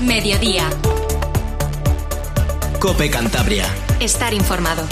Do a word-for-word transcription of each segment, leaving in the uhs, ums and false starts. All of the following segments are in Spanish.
Mediodía. COPE Cantabria. Estar informado.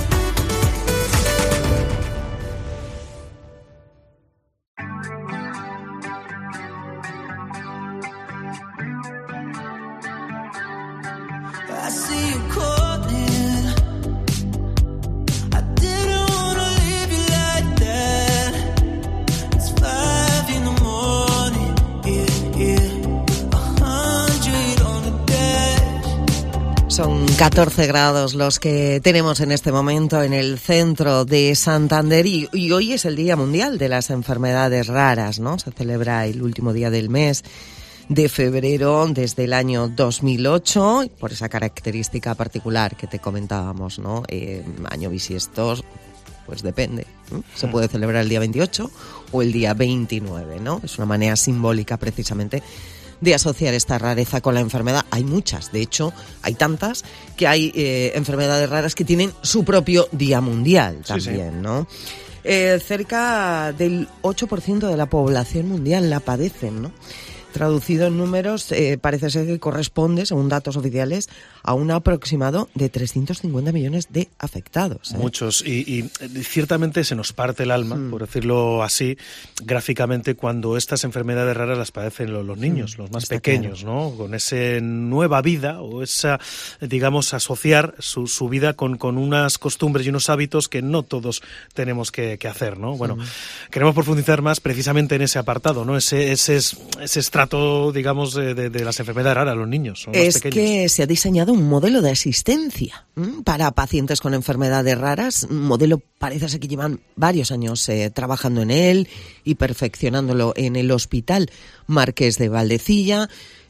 Son catorce grados los que tenemos en este momento en el centro de Santander y, y hoy es el Día Mundial de las Enfermedades Raras, ¿no? Se celebra el último día del mes de febrero desde el año dos mil ocho, por esa característica particular que te comentábamos, ¿no? Eh, año bisiesto, pues depende, ¿no? Se puede celebrar el día veintiocho o el día veintinueve, ¿no? Es una manera simbólica precisamente de asociar esta rareza con la enfermedad. Hay muchas, de hecho, hay tantas que hay eh, enfermedades raras que tienen su propio Día Mundial también, sí, sí. ¿no? Eh, cerca del ocho por ciento de la población mundial la padecen, ¿no? Traducido en números, eh, parece ser que corresponde, según datos oficiales, a un aproximado de trescientos cincuenta millones de afectados. ¿eh? Muchos, y, y ciertamente se nos parte el alma, mm. por decirlo así, gráficamente, cuando estas enfermedades raras las padecen los, los niños, mm. los más Está pequeños, claro. ¿no? Con esa nueva vida, o esa, digamos, asociar su, su vida con, con unas costumbres y unos hábitos que no todos tenemos que, que hacer, ¿no? Bueno, mm. queremos profundizar más precisamente en ese apartado, ¿no? Ese, ese, ese trato, digamos, de, de, de las enfermedades raras a los niños. Son es más pequeños. Que se ha diseñado un modelo de asistencia ¿m? para pacientes con enfermedades raras. Un modelo, parece ser que llevan varios años eh, trabajando en él y perfeccionándolo en el Hospital Marqués de Valdecilla.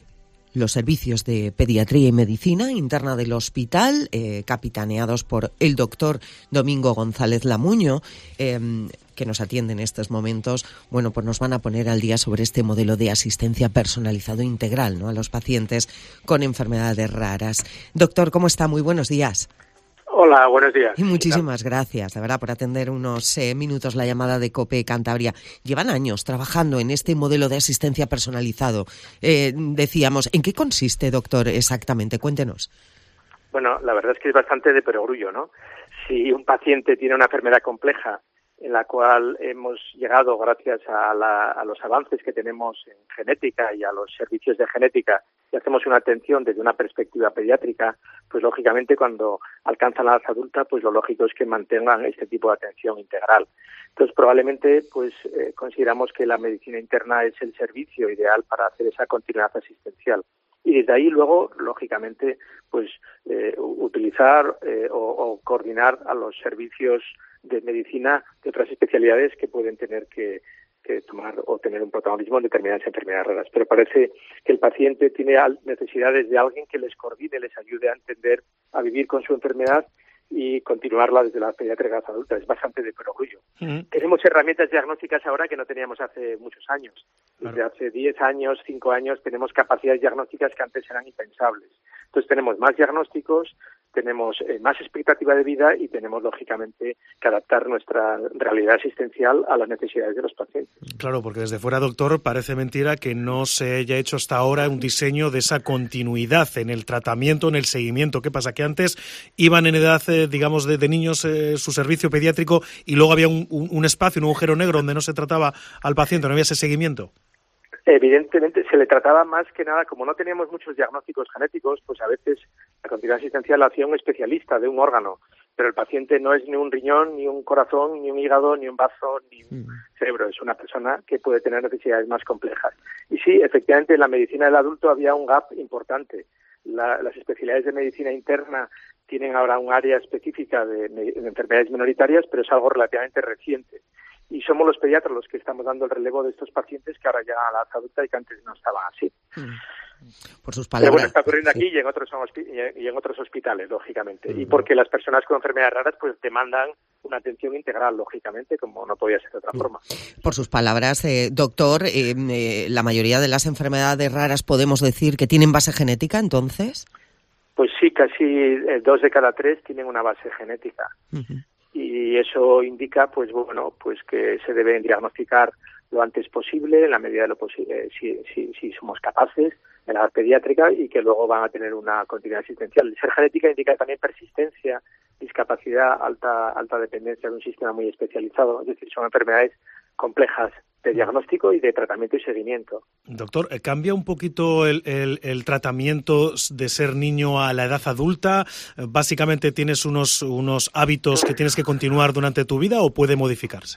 Los servicios de pediatría y medicina interna del hospital, eh, capitaneados por el doctor Domingo González Lamuño, eh, que nos atiende en estos momentos, bueno, pues nos van a poner al día sobre este modelo de asistencia personalizado integral, ¿no? A los pacientes con enfermedades raras. Doctor, ¿cómo está? Muy buenos días. Hola, buenos días. Y muchísimas gracias, de verdad, por atender unos eh, minutos la llamada de COPE Cantabria. Llevan años trabajando en este modelo de asistencia personalizado. Eh, decíamos, ¿en qué consiste, doctor, exactamente? Cuéntenos. Bueno, la verdad es que es bastante de perogrullo, ¿no? Si un paciente tiene una enfermedad compleja en la cual hemos llegado gracias a, la, a los avances que tenemos en genética y a los servicios de genética y hacemos una atención desde una perspectiva pediátrica, pues lógicamente cuando alcanzan la edad adulta, pues lo lógico es que mantengan este tipo de atención integral. Entonces probablemente pues eh, consideramos que la medicina interna es el servicio ideal para hacer esa continuidad asistencial. Y desde ahí luego, lógicamente, pues eh, utilizar eh, o, o coordinar a los servicios de medicina de otras especialidades que pueden tener que, que tomar o tener un protagonismo en determinadas enfermedades raras. Pero parece que el paciente tiene necesidades de alguien que les coordine, les ayude a entender, a vivir con su enfermedad y continuarla desde la pediatría adulta. Es bastante de perogrullo. Uh-huh. Tenemos herramientas diagnósticas ahora que no teníamos hace muchos años. Desde claro. hace diez años, cinco años, tenemos capacidades diagnósticas que antes eran impensables. Entonces tenemos más diagnósticos, tenemos eh, más expectativa de vida y tenemos, lógicamente, que adaptar nuestra realidad asistencial a las necesidades de los pacientes. Claro, porque desde fuera, doctor, parece mentira que no se haya hecho hasta ahora un diseño de esa continuidad en el tratamiento, en el seguimiento. ¿Qué pasa? Que antes iban en edad, eh, digamos, de, de niños eh, su servicio pediátrico y luego había un, un, un espacio, un agujero negro donde no se trataba al paciente, no había ese seguimiento. Evidentemente se le trataba más que nada, como no teníamos muchos diagnósticos genéticos, pues a veces la continuidad asistencial la hacía un especialista de un órgano, pero el paciente no es ni un riñón, ni un corazón, ni un hígado, ni un bazo, ni un cerebro, es una persona que puede tener necesidades más complejas. Y sí, efectivamente en la medicina del adulto había un gap importante. La, las especialidades de medicina interna tienen ahora un área específica de, de enfermedades minoritarias, pero es algo relativamente reciente. Y somos los pediatras los que estamos dando el relevo de estos pacientes que ahora llegan a la edad adulta y que antes no estaban así. Por sus palabras. Pero bueno, está ocurriendo sí. aquí y en otros y en otros hospitales, lógicamente. Uh-huh. Y porque las personas con enfermedades raras pues demandan una atención integral, lógicamente, como no podía ser de otra forma. Por sus palabras, eh, doctor, eh, eh, la mayoría de las enfermedades raras podemos decir que tienen base genética, entonces. Pues sí, casi eh, dos de cada tres tienen una base genética. Uh-huh. Y eso indica, pues bueno, pues que se deben diagnosticar lo antes posible, en la medida de lo posible, si, si, si somos capaces, en la edad pediátrica y que luego van a tener una continuidad asistencial. El ser genética indica también persistencia, discapacidad, alta alta dependencia de un sistema muy especializado, es decir, son enfermedades complejas de diagnóstico y de tratamiento y seguimiento. Doctor, ¿cambia un poquito el, el, el tratamiento de ser niño a la edad adulta? ¿Básicamente tienes unos, unos hábitos que tienes que continuar durante tu vida o puede modificarse?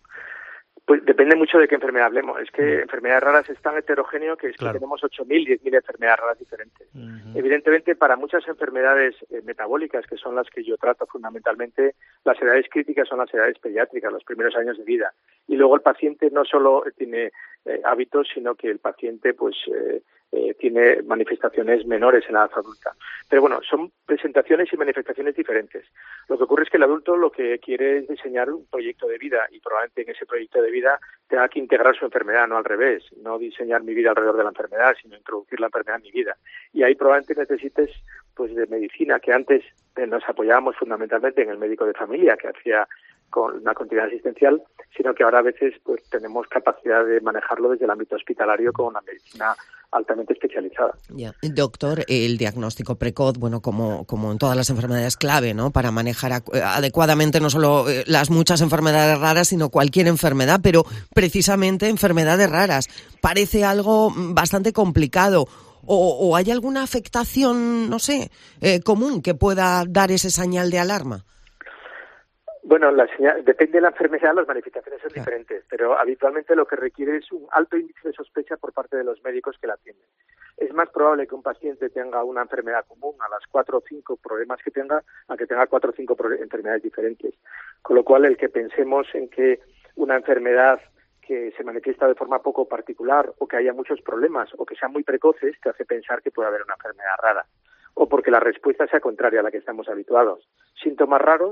Pues depende mucho de qué enfermedad hablemos. Es que mm. enfermedades raras es tan heterogéneo que es claro. que tenemos ocho mil, diez mil enfermedades raras diferentes. Uh-huh. Evidentemente, para muchas enfermedades eh, metabólicas, que son las que yo trato fundamentalmente, las edades críticas son las edades pediátricas, los primeros años de vida. Y luego el paciente no solo tiene eh, hábitos, sino que el paciente pues eh, eh, tiene manifestaciones menores en la edad adulta. Pero bueno, son presentaciones y manifestaciones diferentes. Lo que ocurre es que el adulto lo que quiere es diseñar un proyecto de vida y probablemente en ese proyecto de vida tenga que integrar su enfermedad, no al revés, no diseñar mi vida alrededor de la enfermedad, sino introducir la enfermedad en mi vida. Y ahí probablemente necesites pues de medicina, que antes eh, nos apoyábamos fundamentalmente en el médico de familia, que hacía con una continuidad asistencial, sino que ahora a veces pues tenemos capacidad de manejarlo desde el ámbito hospitalario con una medicina altamente especializada. Ya. Doctor, el diagnóstico precoz, bueno, como, como en todas las enfermedades, clave, ¿no? Para manejar adecuadamente no solo las muchas enfermedades raras, sino cualquier enfermedad, pero precisamente enfermedades raras. Parece algo bastante complicado. ¿O, o hay alguna afectación, no sé, eh, común que pueda dar ese señal de alarma? Bueno, la señal, depende de la enfermedad, las manifestaciones son claro. diferentes, pero habitualmente lo que requiere es un alto índice de sospecha por parte de los médicos que la atienden. Es más probable que un paciente tenga una enfermedad común a las cuatro o cinco problemas que tenga, a que tenga cuatro o cinco enfermedades diferentes. Con lo cual, el que pensemos en que una enfermedad que se manifiesta de forma poco particular o que haya muchos problemas o que sean muy precoces, te hace pensar que puede haber una enfermedad rara. O porque la respuesta sea contraria a la que estamos habituados. Síntomas raros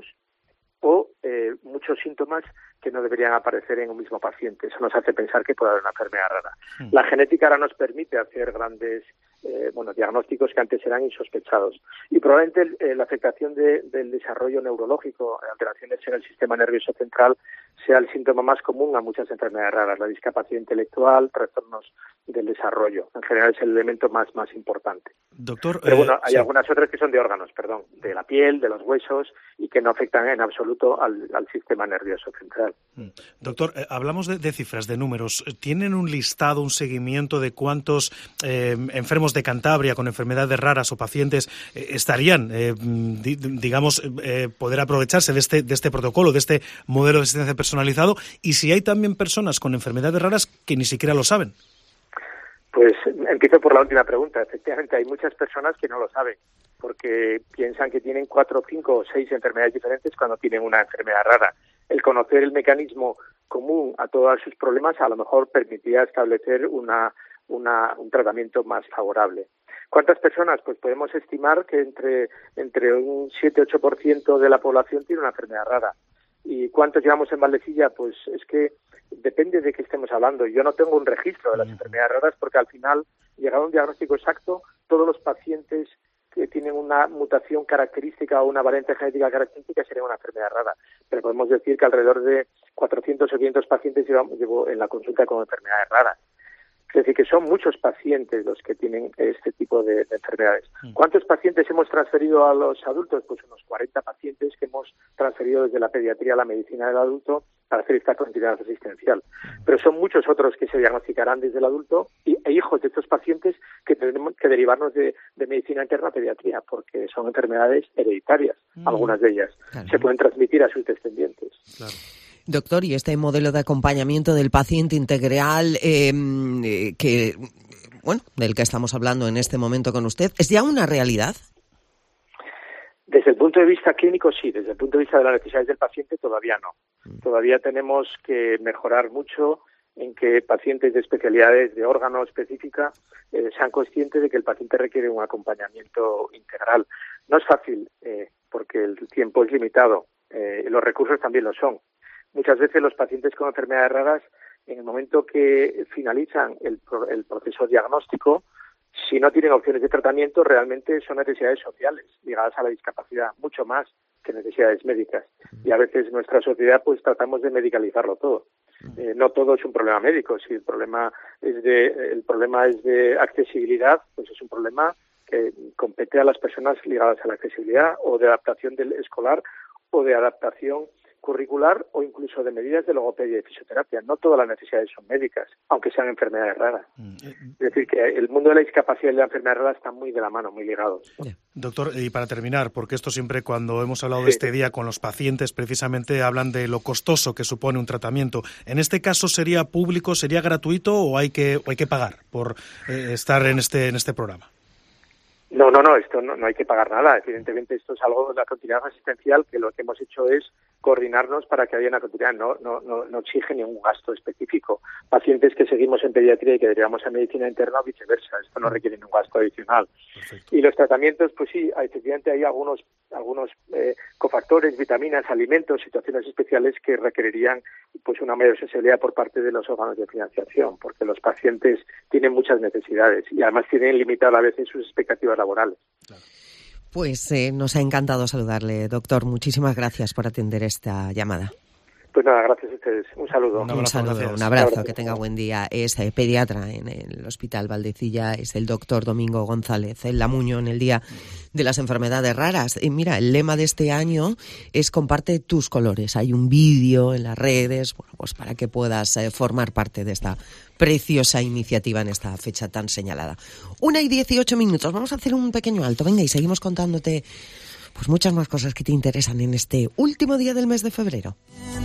o eh, muchos síntomas que no deberían aparecer en un mismo paciente. Eso nos hace pensar que puede haber una enfermedad rara. Sí. La genética ahora nos permite hacer grandes eh, bueno, diagnósticos que antes eran insospechados. Y probablemente eh, la afectación de, del desarrollo neurológico, alteraciones en el sistema nervioso central, sea el síntoma más común a muchas enfermedades raras. La discapacidad intelectual, trastornos del desarrollo. En general es el elemento más, más importante. Doctor, Pero bueno, eh, hay sí. algunas otras que son de órganos, perdón, de la piel, de los huesos y que no afectan en absoluto al, al sistema nervioso central. Doctor, eh, hablamos de, de cifras, de números. ¿Tienen un listado, un seguimiento de cuántos eh, enfermos de Cantabria con enfermedades raras o pacientes eh, estarían, eh, di, digamos, eh, poder aprovecharse de este, de este protocolo, de este modelo de asistencia personalizado? Y si hay también personas con enfermedades raras que ni siquiera lo saben. Pues empiezo por la última pregunta. Efectivamente, hay muchas personas que no lo saben, porque piensan que tienen cuatro, cinco o seis enfermedades diferentes cuando tienen una enfermedad rara. El conocer el mecanismo común a todos sus problemas a lo mejor permitiría establecer una, una, un tratamiento más favorable. ¿Cuántas personas? Pues podemos estimar que entre, entre un siete a ocho por ciento de la población tiene una enfermedad rara. ¿Y cuántos llevamos en Valdecilla? Pues es que depende de qué estemos hablando. Yo no tengo un registro de las enfermedades raras porque al final, llegado a un diagnóstico exacto, todos los pacientes que tienen una mutación característica o una variante genética característica sería una enfermedad rara. Pero podemos decir que alrededor de cuatrocientos o quinientos pacientes llevamos, llevo en la consulta con enfermedades raras. Es decir, que son muchos pacientes los que tienen este tipo de, de enfermedades. ¿Cuántos pacientes hemos transferido a los adultos? Pues unos cuarenta pacientes que hemos transferido desde la pediatría a la medicina del adulto para hacer esta continuidad asistencial. Pero son muchos otros que se diagnosticarán desde el adulto y, e hijos de estos pacientes que tenemos que derivarnos de, de medicina interna a pediatría, porque son enfermedades hereditarias, mm. algunas de ellas. Claro. Se pueden transmitir a sus descendientes. Claro. Doctor, y este modelo de acompañamiento del paciente integral eh, que, bueno, del que estamos hablando en este momento con usted, ¿es ya una realidad? Desde el punto de vista clínico, sí. Desde el punto de vista de las necesidades del paciente, todavía no. Mm. Todavía tenemos que mejorar mucho en que pacientes de especialidades de órgano específica eh, sean conscientes de que el paciente requiere un acompañamiento integral. No es fácil, eh, porque el tiempo es limitado. Eh, los recursos también lo son. Muchas veces los pacientes con enfermedades raras, en el momento que finalizan el, el proceso diagnóstico, si no tienen opciones de tratamiento, realmente son necesidades sociales ligadas a la discapacidad, mucho más que necesidades médicas. Y a veces nuestra sociedad pues tratamos de medicalizarlo todo. Eh, no todo es un problema médico. Si el problema es de el problema es de accesibilidad, pues es un problema que compete a las personas ligadas a la accesibilidad o de adaptación del escolar o de adaptación curricular o incluso de medidas de logopedia y fisioterapia. No todas las necesidades son médicas, aunque sean enfermedades raras. Es decir, que el mundo de la discapacidad y la enfermedad rara están muy de la mano, muy ligados. Doctor, y para terminar, porque esto siempre cuando hemos hablado Sí. de este día con los pacientes, precisamente hablan de lo costoso que supone un tratamiento. ¿En este caso sería público, sería gratuito o hay que, o hay que pagar por eh, estar en este, en este programa? No, no, no, esto no, no hay que pagar nada. Evidentemente esto es algo de la continuidad asistencial, que lo que hemos hecho es coordinarnos para que haya una continuidad. No, no, no, no exige ningún gasto específico. Pacientes que seguimos en pediatría y que derivamos a medicina interna o viceversa. Esto no requiere ningún gasto adicional. Perfecto. Y los tratamientos, pues sí, efectivamente hay algunos algunos eh, cofactores, vitaminas, alimentos, situaciones especiales que requerirían pues una mayor sensibilidad por parte de los órganos de financiación, porque los pacientes tienen muchas necesidades y además tienen limitado a veces sus expectativas laborales. Claro. Pues eh, nos ha encantado saludarle, doctor. Muchísimas gracias por atender esta llamada. Pues nada, gracias a ustedes. Un saludo. Un, abrazo, un saludo, gracias. Un abrazo, que tenga buen día. Es eh, pediatra en el Hospital Valdecilla, es el doctor Domingo González, el Lamuño en el Día de las Enfermedades Raras. Y mira, el lema de este año es comparte tus colores. Hay un vídeo en las redes, bueno, pues para que puedas eh, formar parte de esta preciosa iniciativa en esta fecha tan señalada. Una y dieciocho minutos. Vamos a hacer un pequeño alto. Venga, y seguimos contándote pues muchas más cosas que te interesan en este último día del mes de febrero.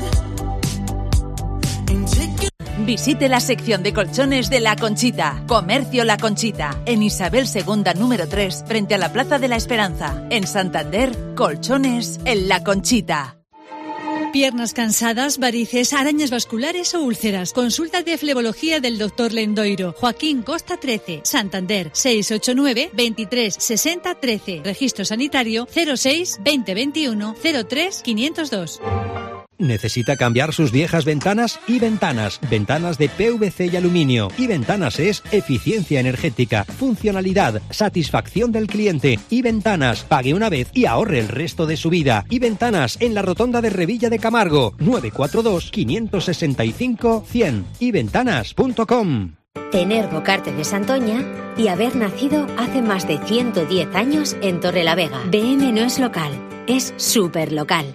Visite la sección de colchones de La Conchita. Comercio La Conchita, en Isabel segunda número tres, frente a la Plaza de la Esperanza. En Santander, colchones en La Conchita. Piernas cansadas, varices, arañas vasculares o úlceras. Consulta de flebología del doctor Lendoiro. Joaquín Costa trece, Santander, seis ocho nueve, veintitrés, sesenta, trece. Registro sanitario cero seis, veinte veintiuno, cero tres, quinientos dos. ¿Necesita cambiar sus viejas ventanas? Y Ventanas, ventanas de P V C y aluminio. Y Ventanas es eficiencia energética, funcionalidad, satisfacción del cliente. Y Ventanas, pague una vez y ahorre el resto de su vida. Y Ventanas, en la rotonda de Revilla de Camargo, nueve cuatro dos, cinco seis cinco, cien. y ventanas punto com. Tener Bocarte de Santoña y haber nacido hace más de ciento diez años en Torrelavega. B M no es local, es súper local.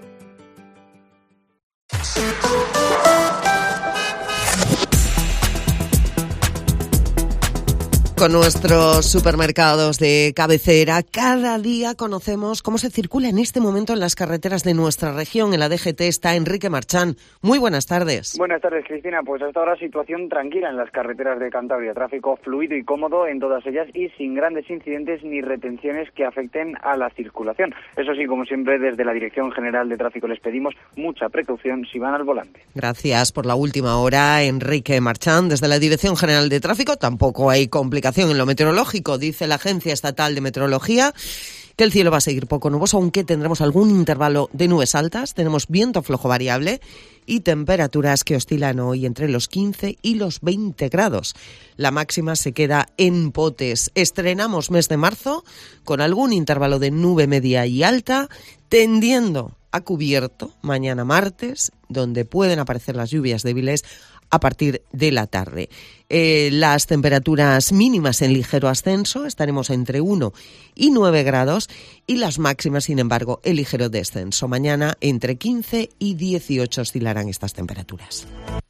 Con nuestros supermercados de cabecera, cada día conocemos cómo se circula en este momento en las carreteras de nuestra región. En la D G T está Enrique Marchán. Muy buenas tardes. Buenas tardes, Cristina. Pues hasta ahora situación tranquila en las carreteras de Cantabria. Tráfico fluido y cómodo en todas ellas y sin grandes incidentes ni retenciones que afecten a la circulación. Eso sí, como siempre, desde la Dirección General de Tráfico les pedimos mucha precaución si van al volante. Gracias por la última hora, Enrique Marchán. Desde la Dirección General de Tráfico tampoco hay complicaciones en lo meteorológico. Dice la Agencia Estatal de Meteorología que el cielo va a seguir poco nuboso, aunque tendremos algún intervalo de nubes altas. Tenemos viento flojo variable y temperaturas que oscilan hoy entre los quince y los veinte grados. La máxima se queda en Potes. Estrenamos mes de marzo con algún intervalo de nube media y alta, tendiendo a cubierto mañana martes, donde pueden aparecer las lluvias débiles a partir de la tarde. Eh, las temperaturas mínimas en ligero ascenso, estaremos entre uno y nueve grados, y las máximas, sin embargo, en ligero descenso. Mañana entre quince y dieciocho oscilarán estas temperaturas.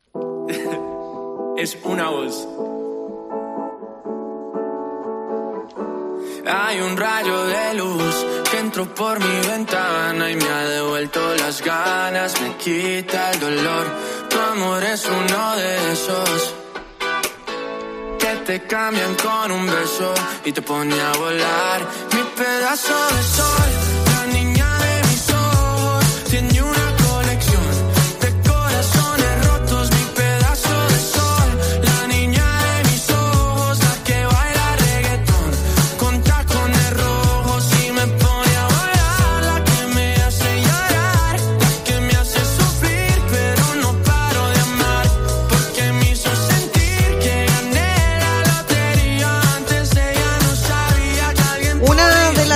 Es una voz. Hay un rayo de luz que entró por mi ventana y me ha devuelto las ganas, me quita el dolor. Tu amor es uno de esos que te cambian con un beso y te pone a volar. Mi pedazo de sol, la niña de mis ojos, tiene una colección de corazones rotos. Mi pedazo de sol, la niña de mis ojos, la que baila reggaetón con tacones rojos y me pone a volar. La que me hace llorar, la que me hace sufrir, pero no paro de amar, porque me hizo sentir que gané la lotería. Antes ella no sabía que alguien Una de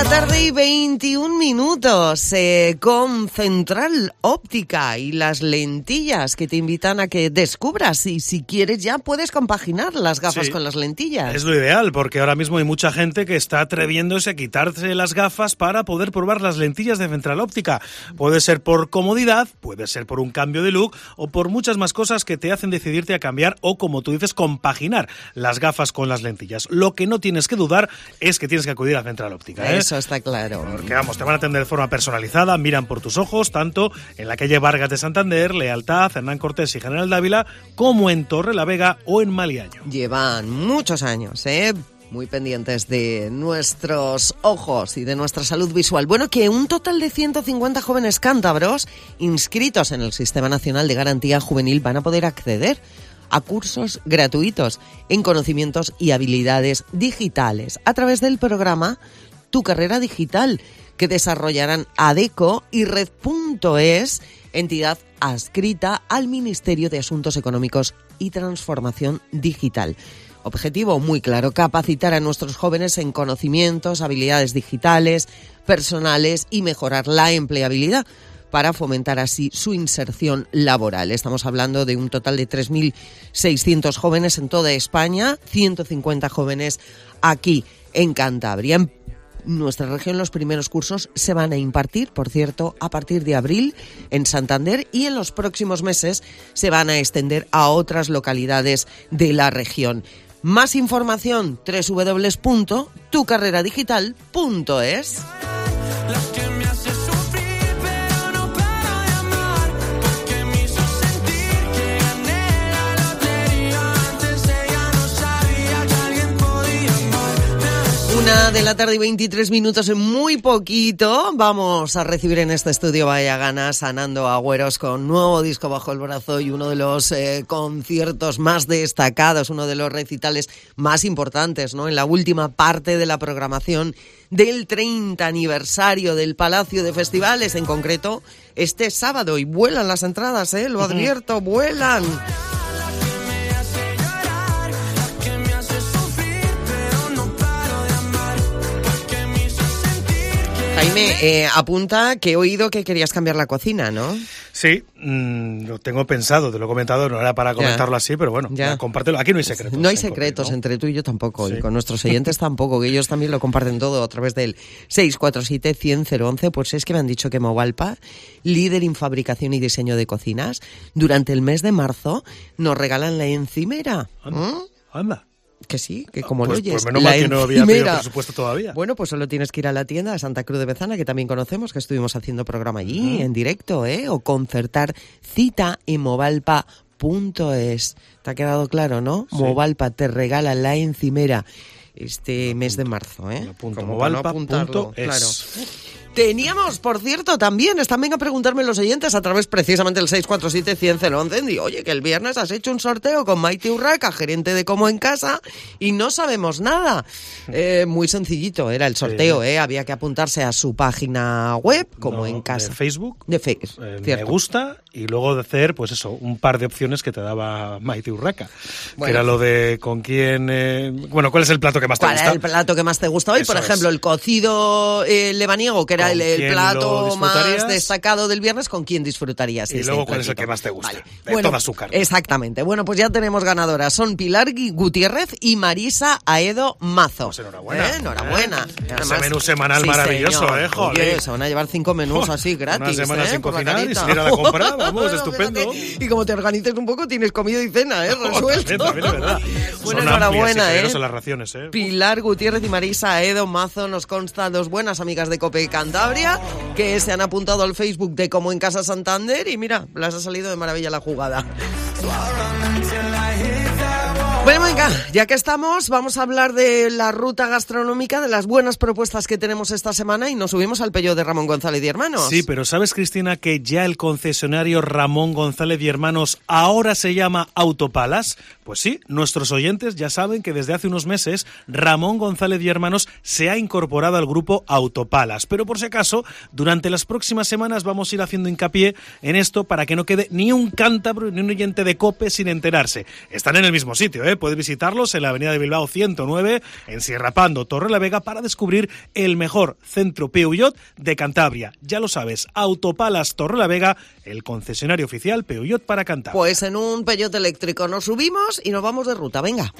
la tarde y veintiún minutos eh, con Central Óptica y las lentillas que te invitan a que descubras y si quieres ya puedes compaginar las gafas Sí, con las lentillas. es lo ideal porque ahora mismo hay mucha gente que está atreviéndose a quitarse las gafas para poder probar las lentillas de Central Óptica. Puede ser por comodidad, puede ser por un cambio de look o por muchas más cosas que te hacen decidirte a cambiar o, como tú dices, compaginar las gafas con las lentillas. Lo que no tienes que dudar es que tienes que acudir a Central Óptica. ¿eh? Eso está claro. Porque vamos, te van a atender de forma personalizada, miran por tus ojos, tanto en la calle Vargas de Santander, Lealtad, Hernán Cortés y General Dávila, como en Torrelavega o en Maliaño. Llevan muchos años, ¿eh? Muy pendientes de nuestros ojos y de nuestra salud visual. Bueno, que un total de ciento cincuenta jóvenes cántabros inscritos en el Sistema Nacional de Garantía Juvenil van a poder acceder a cursos gratuitos en conocimientos y habilidades digitales a través del programa Tu Carrera Digital, que desarrollarán ADECO y Red punto es, entidad adscrita al Ministerio de Asuntos Económicos y Transformación Digital. Objetivo muy claro, capacitar a nuestros jóvenes en conocimientos, habilidades digitales, personales y mejorar la empleabilidad para fomentar así su inserción laboral. Estamos hablando de un total de tres mil seiscientos jóvenes en toda España, ciento cincuenta jóvenes aquí en Cantabria. En nuestra región los primeros cursos se van a impartir, por cierto, a partir de abril en Santander y en los próximos meses se van a extender a otras localidades de la región. Más información, doble u doble u doble u punto tu carrera digital punto es. Una de la tarde y veintitrés minutos, en muy poquito vamos a recibir en este estudio Vaya Ganas a Nando Agüeros con nuevo disco bajo el brazo y uno de los eh, conciertos más destacados, uno de los recitales más importantes, ¿no? En la última parte de la programación del treinta aniversario del Palacio de Festivales, en concreto este sábado, y vuelan las entradas, ¿eh? Lo advierto, vuelan. Jaime, eh, apunta que he oído que querías cambiar la cocina, ¿no? Sí, mmm, lo tengo pensado, te lo he comentado, no era para comentarlo ya. así, pero bueno, ya. compártelo. Aquí no hay secretos. No hay secretos, ¿no? Entre tú y yo tampoco, sí. Y con nuestros oyentes tampoco, que ellos también lo comparten todo a través del seis cuatro siete, cien, cero once. Pues es que me han dicho que Movalpa, líder en fabricación y diseño de cocinas, durante el mes de marzo nos regalan la encimera. Anda, ¿Mm? anda. Que sí, que como pues, lo oyes. Pues menos mal que no había pedido presupuesto todavía. Bueno, pues solo tienes que ir a la tienda de Santa Cruz de Bezana, que también conocemos, que estuvimos haciendo programa allí, uh-huh. en directo, ¿eh? O concertar cita en movalpa punto es. ¿Te ha quedado claro, no? Sí. Movalpa te regala la encimera este mes de marzo, ¿eh? movalpa punto es. Claro. Teníamos, por cierto, también, están venga a preguntarme los oyentes a través precisamente del seis cuatro siete, cien, cero once. Digo, oye, que el viernes has hecho un sorteo con Maite Urraca, gerente de Como en Casa, y no sabemos nada. Eh, muy sencillito era el sorteo, ¿eh? Había que apuntarse a su página web, Como no, en Casa. De Facebook. De Facebook, eh, cierto. Me gusta, y luego de hacer, pues eso, un par de opciones que te daba Maite Urraca. Bueno. Que era lo de con quién... Eh, bueno, ¿cuál es el plato que más te ¿Cuál gusta? ¿Cuál es el plato que más te gusta hoy? Eso por ejemplo, es. El cocido eh, lebaniego, que era el, el plato más destacado del viernes, ¿con quién disfrutarías? Y luego, ¿cuál es el que más te gusta? Vale. De bueno, toda azúcar. Exactamente. Bueno, pues ya tenemos ganadoras. Son Pilar Gutiérrez y Marisa Aedo Mazo. Pues enhorabuena. ¿Eh? Enhorabuena. ¿Eh? Además, ese menú semanal sí, maravilloso, señor. ¿eh? Joder. Oye, se van a llevar cinco menús así gratis. Una semana ¿eh? sin cocinar y sin ir a la compra. Vamos, bueno, estupendo. Fíjate. Y como te organices un poco, tienes comida y cena, ¿eh? Resuelto. También, también, verdad. Bueno, son enhorabuena, ¿eh? Las raciones, ¿eh? Pilar Gutiérrez y Marisa Aedo Mazo, nos consta, dos buenas amigas de COPE Cantabria, que se han apuntado al Facebook de Como en Casa Santander y mira, les ha salido de maravilla la jugada. Bueno, venga, ya que estamos, vamos a hablar de la ruta gastronómica, de las buenas propuestas que tenemos esta semana y nos subimos al pello de Ramón González y Hermanos. Sí, pero ¿sabes, Cristina, que ya el concesionario Ramón González y Hermanos ahora se llama Autopalas? Pues sí, nuestros oyentes ya saben que desde hace unos meses Ramón González y Hermanos se ha incorporado al grupo Autopalas, pero por si acaso, durante las próximas semanas vamos a ir haciendo hincapié en esto para que no quede ni un cántabro ni un oyente de COPE sin enterarse. Están en el mismo sitio, ¿eh? ¿eh? Puedes visitarlos en la avenida de Bilbao ciento nueve, en Sierra Pando, Torrelavega, para descubrir el mejor centro Peugeot de Cantabria. Ya lo sabes, Autopalas Torrelavega, el concesionario oficial Peugeot para Cantabria. Pues en un Peugeot eléctrico nos subimos y nos vamos de ruta, venga.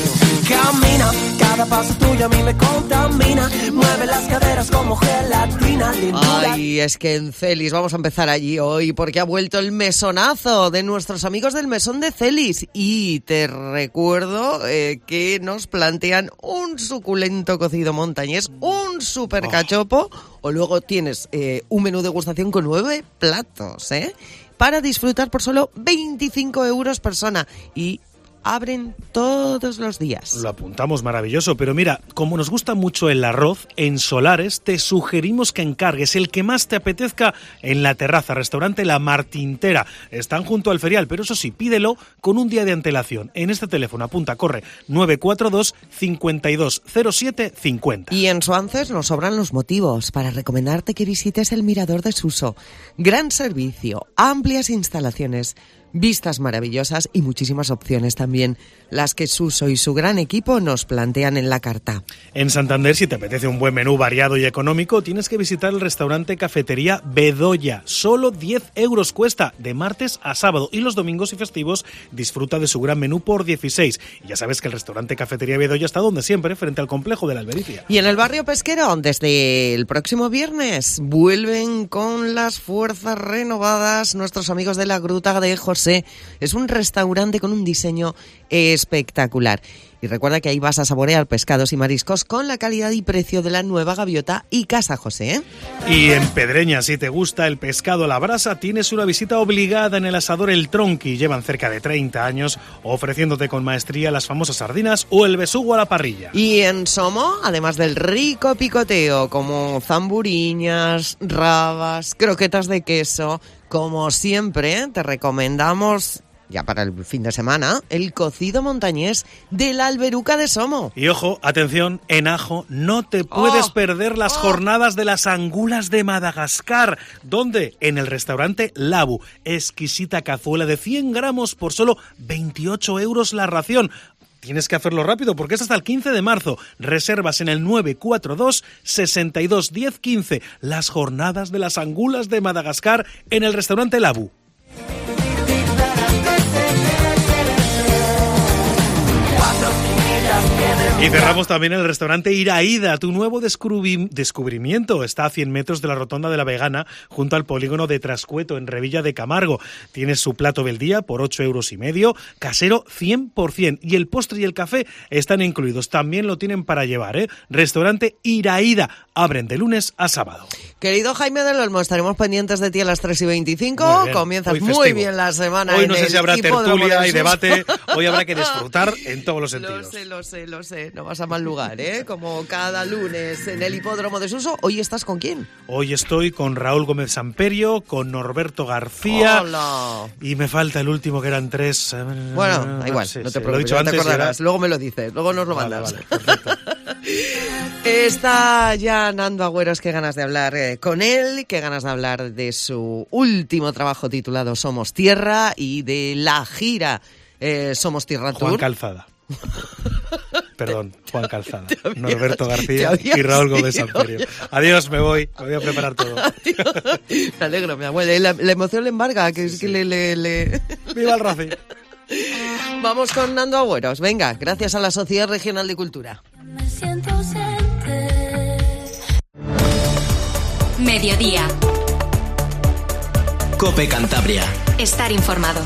Camina, cada paso tuyo a mí me contamina, mueve las caderas como gelatina. Ay, es que en Celis vamos a empezar allí hoy porque ha vuelto el mesonazo de nuestros amigos del mesón de Celis y te recuerdo eh, que nos plantean un suculento cocido montañés, un super cachopo oh. o luego tienes eh, un menú degustación con nueve platos, ¿eh? Para disfrutar por solo veinticinco euros persona y abren todos los días. Lo apuntamos, maravilloso, pero mira, como nos gusta mucho el arroz, en Solares te sugerimos que encargues el que más te apetezca en la terraza, restaurante La Martintera. Están junto al ferial, pero eso sí, pídelo con un día de antelación. En este teléfono, apunta, corre, nueve cuatro dos, cinco dos cero siete cinco cero. Y en Suances nos sobran los motivos para recomendarte que visites el Mirador de Suso. Gran servicio, amplias instalaciones, vistas maravillosas y muchísimas opciones también, las que Suso y su gran equipo nos plantean en la carta. En Santander, si te apetece un buen menú variado y económico, tienes que visitar el restaurante Cafetería Bedoya. Solo diez euros cuesta, de martes a sábado, y los domingos y festivos disfruta de su gran menú por dieciséis. Y ya sabes que el restaurante Cafetería Bedoya está donde siempre, frente al complejo de la Albericia. Y en el barrio pesquero, desde el próximo viernes, vuelven con las fuerzas renovadas nuestros amigos de la Gruta de José. Es un restaurante con un diseño espectacular. Y recuerda que ahí vas a saborear pescados y mariscos con la calidad y precio de la nueva Gaviota y Casa José, ¿eh? Y en Pedreña, si te gusta el pescado a la brasa, tienes una visita obligada en el asador El Tronqui. Llevan cerca de treinta años ofreciéndote con maestría las famosas sardinas o el besugo a la parrilla. Y en Somo, además del rico picoteo, como zamburiñas, rabas, croquetas de queso, como siempre, te recomendamos, ya para el fin de semana, el cocido montañés de la Alberuca de Somo. Y ojo, atención, en Ajo no te puedes oh, perder las oh. jornadas de las angulas de Madagascar. ¿Dónde? En el restaurante Labu. Exquisita cazuela de cien gramos por solo veintiocho euros la ración. Tienes que hacerlo rápido porque es hasta el quince de marzo. Reservas en el nueve cuatro dos, seis dos, diez, quince. Las jornadas de las angulas de Madagascar en el restaurante Labu. Y cerramos también el restaurante Iraída, tu nuevo descubri- descubrimiento. Está a cien metros de la Rotonda de la Vegana, junto al polígono de Trascueto, en Revilla de Camargo. Tienes su plato del día por ocho euros y medio, casero cien por ciento. Y el postre y el café están incluidos. También lo tienen para llevar, ¿eh? Restaurante Iraída. Abren de lunes a sábado. Querido Jaime del Olmo, estaremos pendientes de ti a las tres y veinticinco. Muy bien. Comienzas Muy muy bien la semana. Hoy no sé si habrá tertulia y de debate. Hoy habrá que disfrutar en todos los sentidos. Lo sé, lo sé, lo sé. No vas a mal lugar, ¿eh? Como cada lunes en el hipódromo de Suso. ¿Hoy estás con quién? Hoy estoy con Raúl Gómez Samperio, con Norberto García. Hola. Y me falta el último, que eran tres. Bueno, da igual, sí, no te sí, preocupes, lo he dicho ya antes, te acordarás. Era... Luego me lo dices, luego nos lo vale, mandas. Vale, perfecto. Está ya Nando Agüeros, qué ganas de hablar eh, con él, qué ganas de hablar de su último trabajo titulado Somos Tierra y de la gira eh, Somos Tierra Tour. Juan Calzada. Perdón, Juan Calzada, Norberto García y Raúl Gómez Samperio. Adiós, me voy, me voy a preparar todo. Adiós. Me alegro, mi abuela. La, la emoción le embarga, que sí, es que sí. le, le, le... ¡Viva el Racing! Vamos con Nando Agüeros. Venga, gracias a la Sociedad Regional de Cultura. Me siento ausente. Mediodía. COPE Cantabria. Estar informado.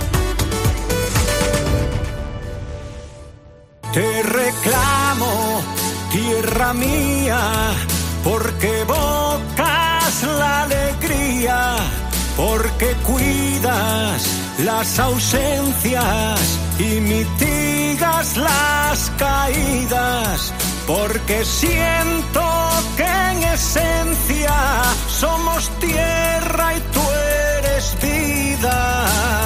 Te reclamo, tierra mía, porque evocas la alegría, porque cuidas las ausencias y mitigas las caídas, porque siento que en esencia somos tierra y tú eres vida.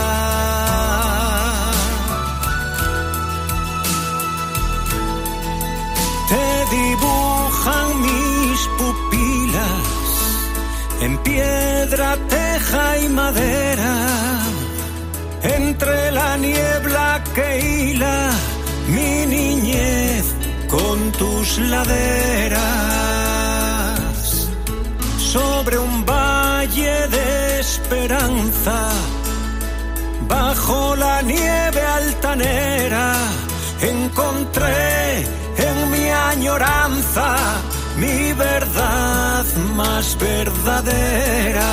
Te dibujan mis pupilas en piedra, teja y madera, entre la niebla que hila niñez con tus laderas, sobre un valle de esperanza, bajo la nieve altanera, encontré en mi añoranza mi verdad más verdadera.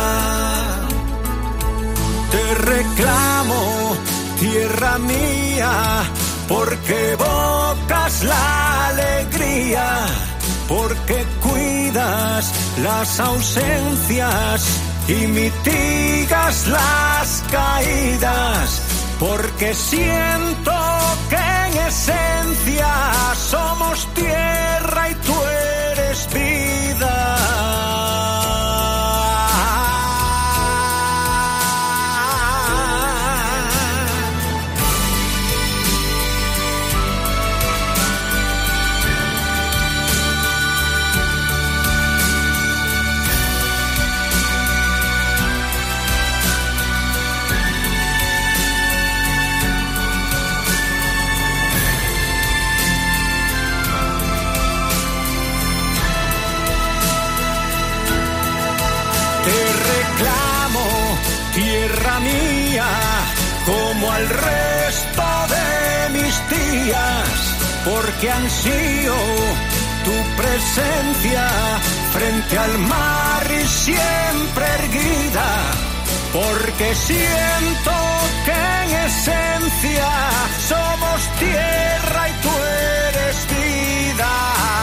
Te reclamo, tierra mía, porque evocas la alegría, porque cuidas las ausencias y mitigas las caídas, porque siento que en esencia somos tierra y tú eres vida. Tierra mía, como al resto de mis días, porque ansío tu presencia frente al mar y siempre erguida, porque siento que en esencia somos tierra y tú eres vida.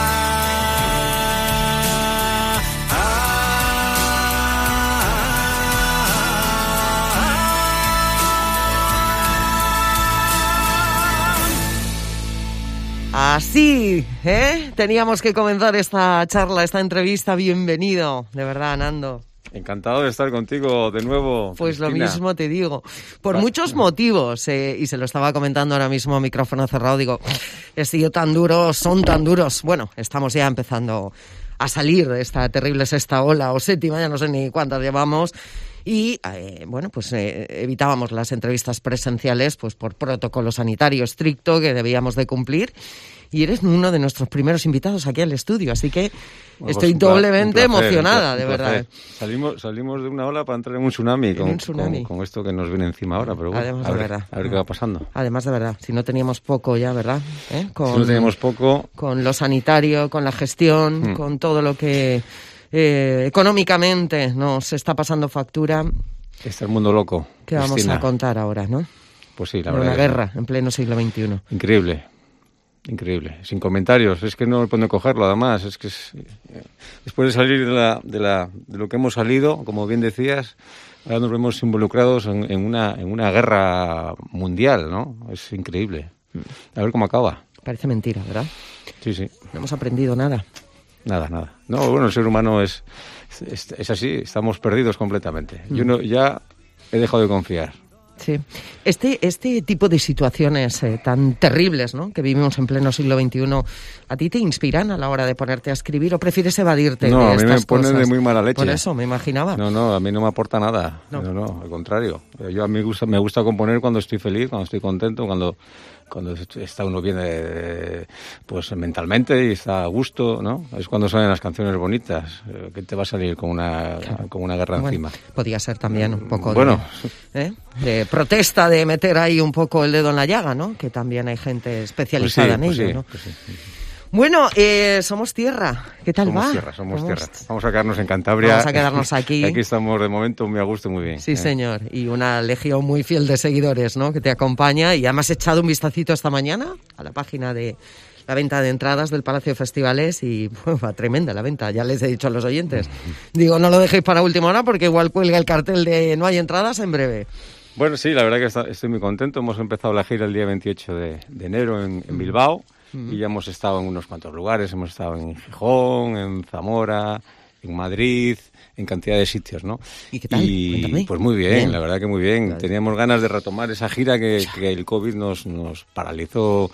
Así, ¿eh? Teníamos que comenzar esta charla, esta entrevista. Bienvenido, de verdad, Nando. Encantado de estar contigo de nuevo. Pues Cristina. Lo mismo te digo. Por Va. muchos motivos, eh, y se lo estaba comentando ahora mismo a micrófono cerrado, digo, he sido tan duro, son tan duros. Bueno, estamos ya empezando a salir de esta terrible sexta ola o séptima, ya no sé ni cuántas llevamos. Y, eh, bueno, pues eh, evitábamos las entrevistas presenciales pues por protocolo sanitario estricto que debíamos de cumplir. Y eres uno de nuestros primeros invitados aquí al estudio, así que bueno, estoy pues doblemente placer, emocionada, de verdad. Salimos, salimos de una ola para entrar en un tsunami, con, un tsunami. Con, con esto que nos viene encima ahora, pero bueno, Además a, de ver, verdad. a ver qué va pasando. Además de verdad, si no teníamos poco ya, ¿verdad? ¿Eh? Con, si no teníamos poco... Con lo sanitario, con la gestión, hmm. con todo lo que eh, económicamente nos está pasando factura. Está el mundo loco. ¿Qué vamos Cristina. a contar ahora, no? Pues sí, la de verdad. Una guerra sí. En pleno siglo veintiuno. Increíble. Increíble, sin comentarios, es que no me pone cogerlo además, es que es, después de salir de, la, de, la, de lo que hemos salido, como bien decías, ahora nos vemos involucrados en, en, una, en una guerra mundial, ¿no? Es increíble. A ver cómo acaba. Parece mentira, ¿verdad? Sí, sí. No hemos aprendido nada. Nada, nada. No, bueno, el ser humano es, es, es así, estamos perdidos completamente. Mm. Yo no, ya he dejado de confiar. Sí. Este, este tipo de situaciones eh, tan terribles, ¿no?, que vivimos en pleno siglo veintiuno, ¿a ti te inspiran a la hora de ponerte a escribir o prefieres evadirte no, de estas cosas? No, a mí me ponen de muy mala leche. Por eso, me imaginaba. No, no, a mí no me aporta nada. No, no, no al contrario. Yo a mí me gusta, me gusta componer cuando estoy feliz, cuando estoy contento, cuando... cuando está uno bien eh, pues mentalmente y está a gusto, ¿no? Es cuando salen las canciones bonitas. ¿Qué te va a salir con una, claro. con una guerra bueno, encima? Podría ser también un poco bueno. de, ¿eh? de protesta, de meter ahí un poco el dedo en la llaga, ¿no? Que también hay gente especializada pues sí, en ello, pues sí, ¿no? Pues sí. Bueno, eh, somos tierra. ¿Qué tal somos va? Tierra, somos Vamos... tierra. Vamos a quedarnos en Cantabria. Vamos a quedarnos aquí. Aquí estamos de momento muy a gusto, muy bien. Sí, ¿eh? señor. Y una legión muy fiel de seguidores, ¿no?, que te acompaña. Y además he echado un vistacito esta mañana a la página de la venta de entradas del Palacio de Festivales y bueno, va tremenda la venta. Ya les he dicho a los oyentes. Digo, no lo dejéis para última hora porque igual cuelga el cartel de no hay entradas en breve. Bueno, sí, la verdad que está, estoy muy contento. Hemos empezado la gira el día veintiocho de, de enero en, en Bilbao. Mm. Y ya hemos estado en unos cuantos lugares, hemos estado en Gijón, en Zamora, en Madrid, en cantidad de sitios, ¿no? ¿Y qué tal? Y Cuéntame. Pues muy bien, bien, la verdad que muy bien. Claro. Teníamos ganas de retomar esa gira que, que el COVID nos, nos paralizó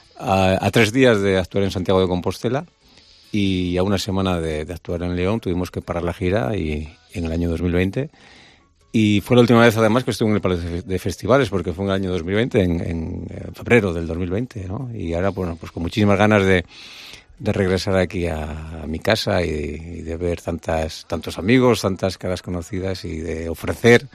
a, a tres días de actuar en Santiago de Compostela y a una semana de, de actuar en León. Tuvimos que parar la gira y en el año dos mil veinte Y fue la última vez, además, que estuve en el Palacio de Festivales, porque fue en el año dos mil veinte, en, en febrero del dos mil veinte, ¿no? Y ahora, bueno, pues con muchísimas ganas de, de regresar aquí a, a mi casa y, y de ver tantas, tantos amigos, tantas caras conocidas y de ofrecer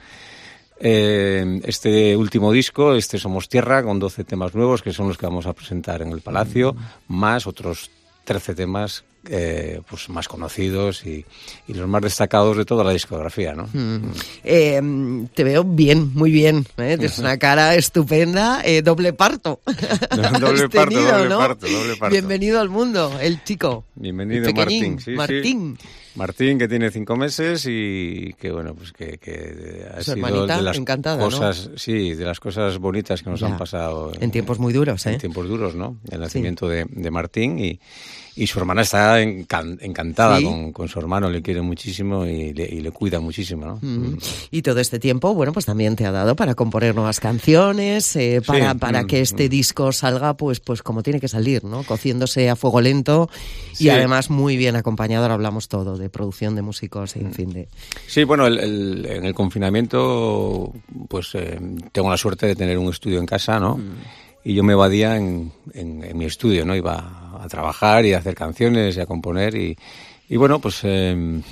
eh, este último disco, este Somos Tierra, con doce temas nuevos, que son los que vamos a presentar en el Palacio, mm. más otros trece temas Eh, pues más conocidos y, y los más destacados de toda la discografía, ¿no? Mm. Eh, te veo bien, muy bien, ¿eh? Tienes una cara estupenda, eh, doble parto. No, doble parto, tenido, doble ¿no? parto, doble parto. Bienvenido al mundo, el chico. Bienvenido, el Martín. Sí, Martín. Sí. Martín, que tiene cinco meses y que, bueno, pues que, que ha Su sido hermanita, de las encantada, cosas, ¿no? Sí, de las cosas bonitas que nos ya. han pasado. En tiempos muy duros, ¿eh? En tiempos duros, ¿no? El nacimiento sí. de, de Martín y, y su hermana está encan, encantada ¿Sí? con, con su hermano, le quiere muchísimo y le, y le cuida muchísimo, ¿no? Mm. Y todo este tiempo, bueno, pues también te ha dado para componer nuevas canciones, eh, para, sí. para mm. que este mm. disco salga, pues, pues como tiene que salir, ¿no? Cociéndose a fuego lento sí. y además muy bien acompañado. Ahora hablamos todo de producción de músicos, en fin de... Sí, bueno, el, el, en el confinamiento, pues eh, tengo la suerte de tener un estudio en casa, ¿no? Mm. Y yo me evadía en, en, en mi estudio, ¿no? Iba a trabajar y a hacer canciones y a componer y, y bueno, pues eh,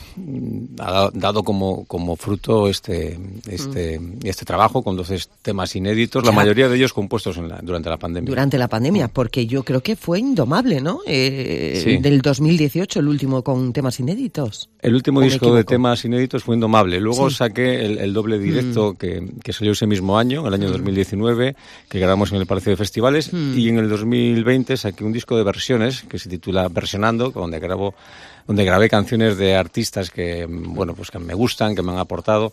ha dado como, como fruto este, este, mm. este trabajo con doce temas inéditos, la ya. mayoría de ellos compuestos en la, durante la pandemia. Durante la pandemia, porque yo creo que fue Indomable, ¿no? Eh, sí. Del dos mil dieciocho, el último con temas inéditos. El último disco de temas inéditos fue Indomable. Luego sí. saqué el, el doble directo mm. que, que salió ese mismo año, el año mm. dos mil diecinueve, que grabamos en el Palacio de Festivales, mm. y en el dos mil veinte saqué un disco de versiones que se titula Versionando, donde grabo donde grabé canciones de artistas que, bueno, pues que me gustan, que me han aportado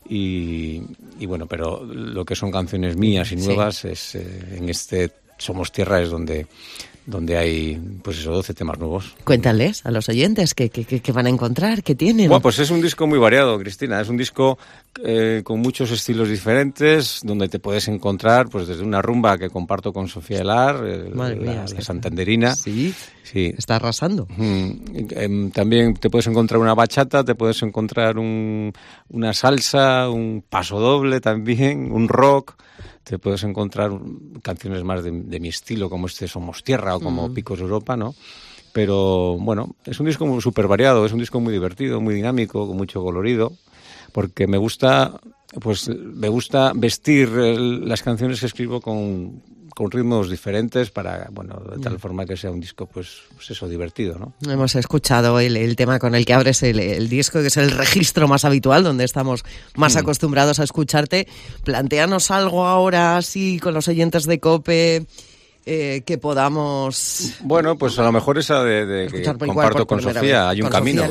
y, y bueno, pero lo que son canciones mías y nuevas sí. es eh, en este Somos Tierra es donde donde hay, pues eso, doce temas nuevos. Cuéntales a los oyentes qué, qué, qué van a encontrar, qué tienen. Bueno, pues es un disco muy variado, Cristina. Es un disco eh, con muchos estilos diferentes, donde te puedes encontrar, pues desde una rumba que comparto con Sofía Elar, eh, la, mía, la santanderina. Sí, sí, está arrasando. Mm, eh, también te puedes encontrar una bachata, te puedes encontrar un, una salsa, un pasodoble también, un rock. Te puedes encontrar canciones más de, de mi estilo, como este Somos Tierra o como mm. Picos Europa, ¿no? Pero, bueno, es un disco súper variado, es un disco muy divertido, muy dinámico, con mucho colorido, porque me gusta, pues, me gusta vestir el, las canciones que escribo con, con ritmos diferentes para, bueno, de tal mm. forma que sea un disco, pues, pues eso, divertido, ¿no? Hemos escuchado el, el tema con el que abres el, el disco, que es el registro más habitual, donde estamos más mm. acostumbrados a escucharte. Plantéanos algo ahora, así, con los oyentes de COPE, eh, que podamos... Bueno, pues a lo mejor esa de, de que comparto con Sofía, Hay un camino.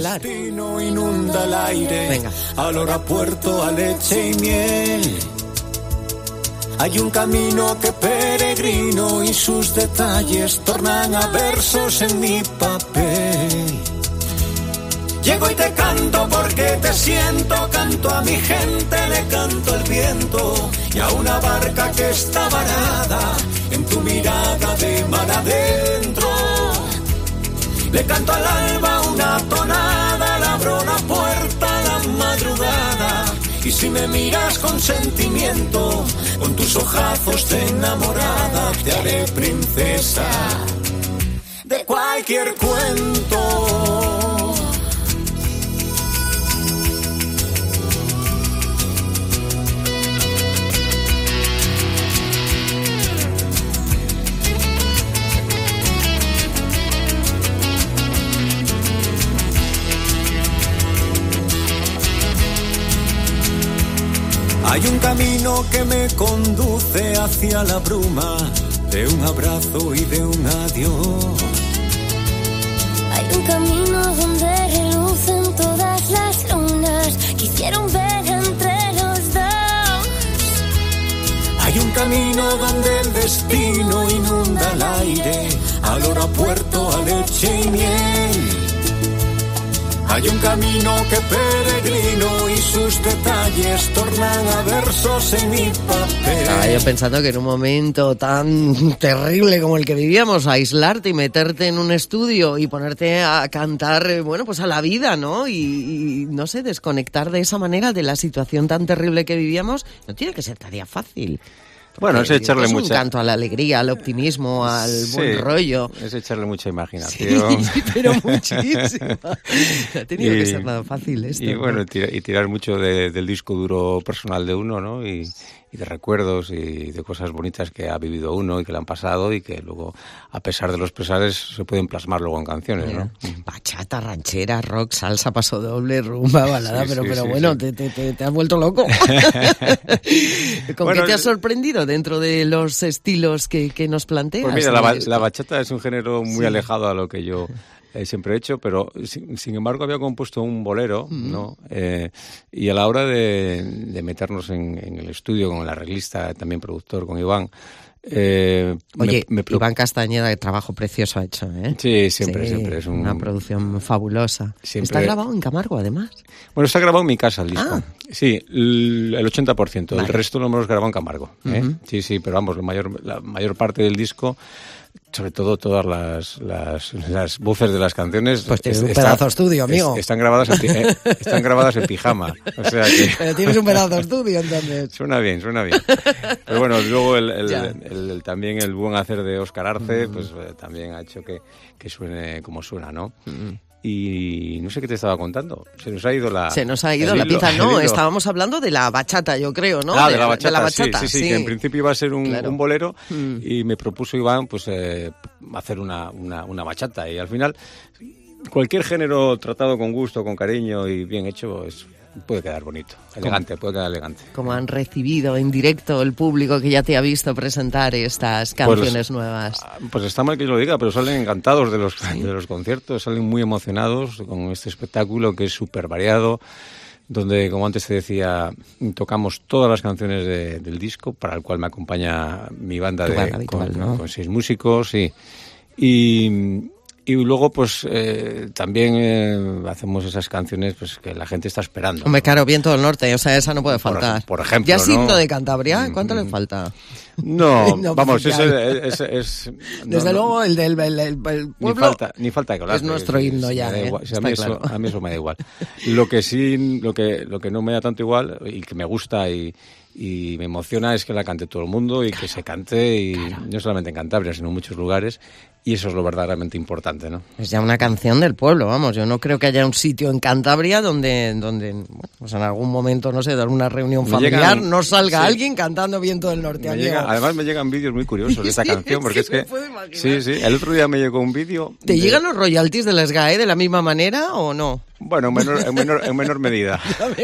Inunda el aire, venga. Olor a puerto, a leche y miel. Hay un camino que peregrino y sus detalles tornan a versos en mi papel. Llego y te canto porque te siento, canto a mi gente, le canto el viento y a una barca que está varada en tu mirada de mar adentro. Le canto al alba una tonada, le abro la puerta a la madrugada. Y si me miras con sentimiento, con tus ojazos de enamorada, te haré princesa de cualquier cuento. Hay un camino que me conduce hacia la bruma de un abrazo y de un adiós. Hay un camino donde relucen todas las lunas que hicieron ver entre los dos. Hay un camino donde el destino inunda el aire, olor a puerto, a leche y miel. Hay un camino que peregrino y sus detalles tornan a versos en mi papel. Estaba yo pensando que en un momento tan terrible como el que vivíamos, aislarte y meterte en un estudio y ponerte a cantar, bueno, pues a la vida, ¿no? Y, y no sé, desconectar de esa manera de la situación tan terrible que vivíamos, no tiene que ser tarea fácil. Bueno, es echarle es un mucha... canto a la alegría, al optimismo, al sí, buen rollo. Es echarle mucha imaginación. Sí, pero muchísima. No ha tenido y, que ser nada fácil esto. Y ¿no? bueno, tirar, y tirar mucho de, del disco duro personal de uno, ¿no? Y, y de recuerdos y de cosas bonitas que ha vivido uno y que le han pasado y que luego, a pesar de los pesares, se pueden plasmar luego en canciones, ¿no? Bachata, ranchera, rock, salsa, pasodoble, rumba, balada, sí, pero, sí, pero sí, bueno, sí. Te, te, te has vuelto loco. ¿Con bueno, qué te has sorprendido dentro de los estilos que, que nos planteas? Pues mira, la, la bachata es un género muy sí. alejado a lo que yo... Eh, siempre he hecho, pero sin, sin embargo había compuesto un bolero, mm. ¿no? Eh, y a la hora de, de meternos en, en el estudio con el arreglista, también productor, con Iván... Eh, Oye, me, me pro... Iván Castañeda, qué trabajo precioso ha hecho, ¿eh? Sí, siempre, sí, siempre. Es un... una producción fabulosa. Siempre... ¿Está grabado en Camargo, además? Bueno, está grabado en mi casa el disco. Ah. Sí, el, el ochenta por ciento. Vale. El resto lo hemos grabado en Camargo. ¿eh? Uh-huh. Sí, sí, pero vamos, la mayor, la mayor parte del disco... Sobre todo todas las, las, las voces de las canciones... Pues tienes un pedazo de estudio, amigo. Es, están, grabadas en, eh, están grabadas en pijama. O sea que... Pero tienes un pedazo de estudio, entonces. Suena bien, suena bien. Pero bueno, luego el, el, el, el, el, también el buen hacer de Óscar Arce, mm. pues eh, también ha hecho que, que suene como suena, ¿no? Mm. Y no sé qué te estaba contando. Se nos ha ido la... Se nos ha ido la pieza. No, estábamos hablando de la bachata, yo creo, ¿no? Ah, de, de la bachata, de la bachata sí, sí, sí, sí. Que en principio iba a ser un, claro. un bolero mm. y me propuso Iván pues eh, hacer una, una, una bachata. Y al final, cualquier género tratado con gusto, con cariño y bien hecho es... puede quedar bonito, elegante, puede quedar elegante. ¿Cómo han recibido en directo el público que ya te ha visto presentar estas canciones pues, nuevas? Pues está mal que yo lo diga, pero salen encantados de los, ¿sí? de los conciertos, salen muy emocionados con este espectáculo que es súper variado, donde, como antes te decía, tocamos todas las canciones de, del disco, para el cual me acompaña mi banda, de, banda habitual, con, ¿no? con seis músicos, y... y Y luego, pues, eh, también eh, hacemos esas canciones pues que la gente está esperando. Hombre, claro, Viento del Norte, o sea, esa no puede faltar. Por, por ejemplo, ¿ya es ¿no? himno de Cantabria? ¿Cuánto mm, le falta? No, no vamos, es... es, es, es Desde no, luego, no, el del el, el, el pueblo... Ni falta, ni falta que hablar. Es nuestro himno ya, ¿eh? Igual, o sea, a, mí claro. eso, a mí eso me da igual. Lo que sí, lo que, lo que no me da tanto igual, y que me gusta y... y me emociona es que la cante todo el mundo y claro, que se cante y claro. no solamente en Cantabria sino en muchos lugares, y eso es lo verdaderamente importante, ¿no? Es ya una canción del pueblo, vamos. Yo no creo que haya un sitio en Cantabria donde, donde bueno, pues en algún momento, no sé, de alguna reunión me familiar llegan, no salga sí. alguien cantando Viento del Norte. Llega, además me llegan vídeos muy curiosos de esta sí, canción, porque es que, es que sí, sí, el otro día me llegó un vídeo. ¿Te de... llegan los royalties de la S G A E de la misma manera o no? Bueno, en menor, en menor, en menor medida.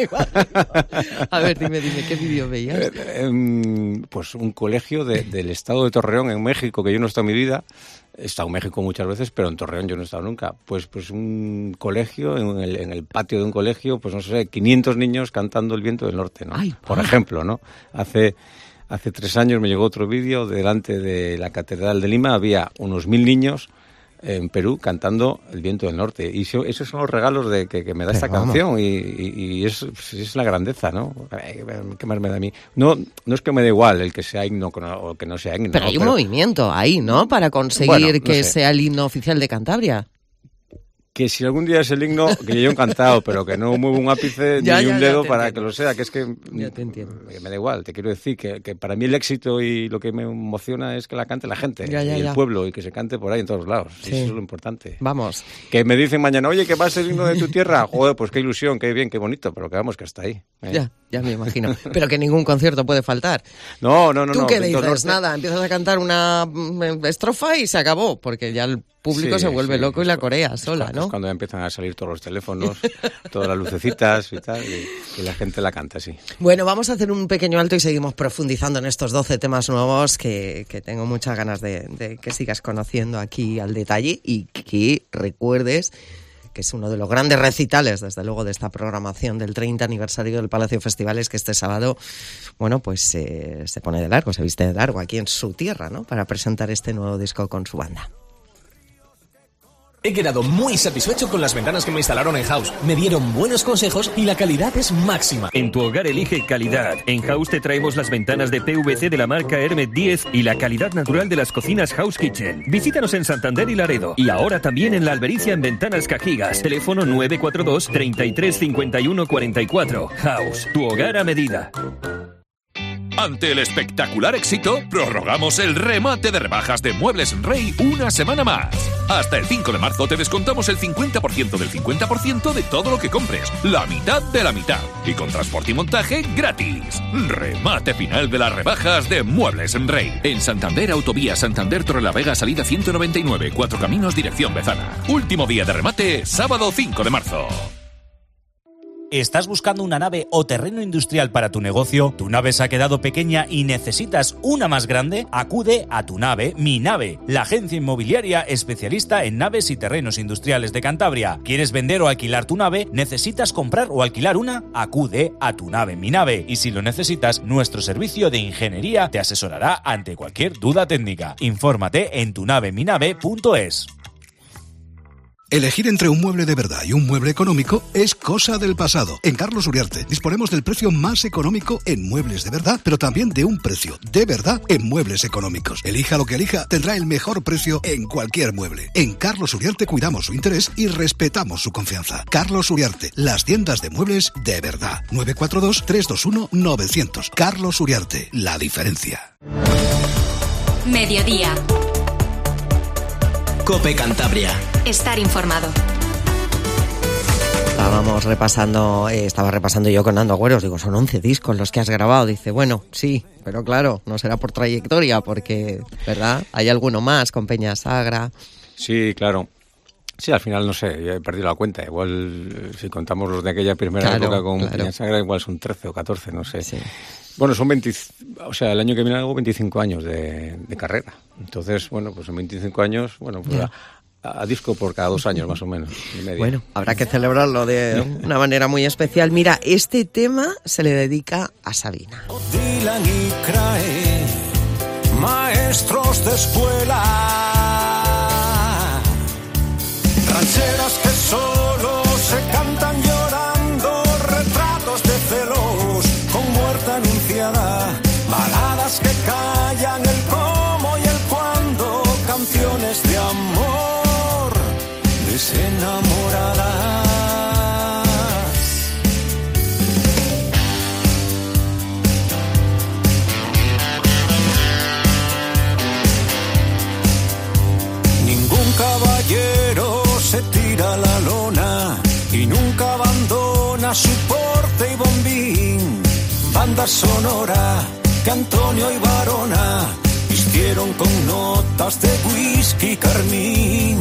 A ver, dime, dime, ¿qué vídeo veías? Eh, eh, pues un colegio de, del estado de Torreón, en México, que yo no he estado en mi vida. He estado en México muchas veces, pero en Torreón yo no he estado nunca. Pues pues un colegio, en el, en el patio de un colegio, pues no sé, quinientos niños cantando El Viento del Norte, ¿no? Ay, por ejemplo, ¿no? Hace... Hace tres años me llegó otro vídeo, delante de la Catedral de Lima había unos mil niños en Perú cantando El Viento del Norte. Y eso, esos son los regalos de que, que me da Pero esta vamos. canción, y, y, y es, pues es la grandeza, ¿no? ¿Qué más me da a mí? No, no es que me dé igual el que sea himno o que no sea himno. Pero hay un pero... movimiento ahí, ¿no? Para conseguir bueno, no que sé. sea el himno oficial de Cantabria. Que si algún día es el himno, que yo he encantado, pero que no muevo un ápice ya, ni ya, un dedo para entiendo. que lo sea, que es que ya te entiendo. me da igual. Te quiero decir que, que para mí el éxito y lo que me emociona es que la cante la gente ya, ya, y el ya. pueblo, y que se cante por ahí en todos lados. Sí. Eso es lo importante. Vamos. Que me dicen mañana, oye, que va a ser el himno de tu tierra. Joder, pues qué ilusión, qué bien, qué bonito, pero que vamos, que hasta ahí. ¿eh? Ya, ya me imagino. Pero que ningún concierto puede faltar. No, no, no. ¿Tú no, qué dices? Norte... Nada, empiezas a cantar una estrofa y se acabó, porque ya el público sí, se vuelve sí, loco y la corea es, sola, es ¿no? cuando empiezan a salir todos los teléfonos, todas las lucecitas y tal, y, y la gente la canta, sí. Bueno, vamos a hacer un pequeño alto y seguimos profundizando en estos doce temas nuevos que, que tengo muchas ganas de, de que sigas conociendo aquí al detalle, y que recuerdes que es uno de los grandes recitales, desde luego, de esta programación del treinta aniversario del Palacio Festivales, que este sábado, bueno, pues eh, se pone de largo, se viste de largo aquí en su tierra, ¿no?, para presentar este nuevo disco con su banda. He quedado muy satisfecho con las ventanas que me instalaron en House. Me dieron buenos consejos y la calidad es máxima. En tu hogar elige calidad. En House te traemos las ventanas de P V C de la marca Hermet diez y la calidad natural de las cocinas House Kitchen. Visítanos en Santander y Laredo. Y ahora también en La Albericia en Ventanas Cajigas. Teléfono nueve cuatro dos, treinta y tres, cincuenta y uno cuarenta y cuatro. House, tu hogar a medida. Ante el espectacular éxito, prorrogamos el remate de rebajas de Muebles Rey una semana más. Hasta el cinco de marzo te descontamos el cincuenta por ciento del cincuenta por ciento de todo lo que compres, la mitad de la mitad, y con transporte y montaje gratis. Remate final de las rebajas de Muebles Rey. En Santander, Autovía Santander Torrelavega, salida ciento noventa y nueve, Cuatro Caminos, dirección Bezana. Último día de remate, sábado cinco de marzo. ¿Estás buscando una nave o terreno industrial para tu negocio? ¿Tu nave se ha quedado pequeña y necesitas una más grande? Acude a Tu Nave, Mi Nave, la agencia inmobiliaria especialista en naves y terrenos industriales de Cantabria. ¿Quieres vender o alquilar tu nave? ¿Necesitas comprar o alquilar una? Acude a Tu Nave, Mi Nave. Y si lo necesitas, nuestro servicio de ingeniería te asesorará ante cualquier duda técnica. Infórmate en tu nave mi nave punto es. Elegir entre un mueble de verdad y un mueble económico es cosa del pasado. En Carlos Uriarte disponemos del precio más económico en muebles de verdad, pero también de un precio de verdad en muebles económicos. Elija lo que elija, tendrá el mejor precio en cualquier mueble. En Carlos Uriarte cuidamos su interés y respetamos su confianza. Carlos Uriarte, las tiendas de muebles de verdad. nueve cuatro dos, tres dos uno, nueve cero cero. Carlos Uriarte, la diferencia. Mediodía. COPE Cantabria. Estar informado. Estábamos repasando, eh, estaba repasando yo con Nando Agüeros, digo, son once discos los que has grabado. Dice, bueno, sí, pero claro, no será por trayectoria, porque, ¿verdad? Hay alguno más con Peña Sagra. Sí, claro. Sí, al final, no sé, ya he perdido la cuenta. Igual, si contamos los de aquella primera Claro, época con claro. Peña Sagra, igual son trece o catorce, no sé. Sí. Bueno, son veinte, o sea, el año que viene hago veinticinco años de, de carrera. Entonces, bueno, pues en veinticinco años, bueno, pues a, a disco por cada dos años más o menos. Y medio. Bueno, habrá que celebrarlo de una manera muy especial. Mira, este tema se le dedica a Sabina. Dylan y Crae, maestros de escuela, rancheras que solo se cantan llorando, retratos de celos con muerte anunciada, baladas que callan el cómo y el cuándo, canciones de amor desenamoradas. Ningún caballero se tira a la lona y nunca abandona su porte y bombín. Banda sonora que Antonio y Varona vistieron con notas de whisky carmín.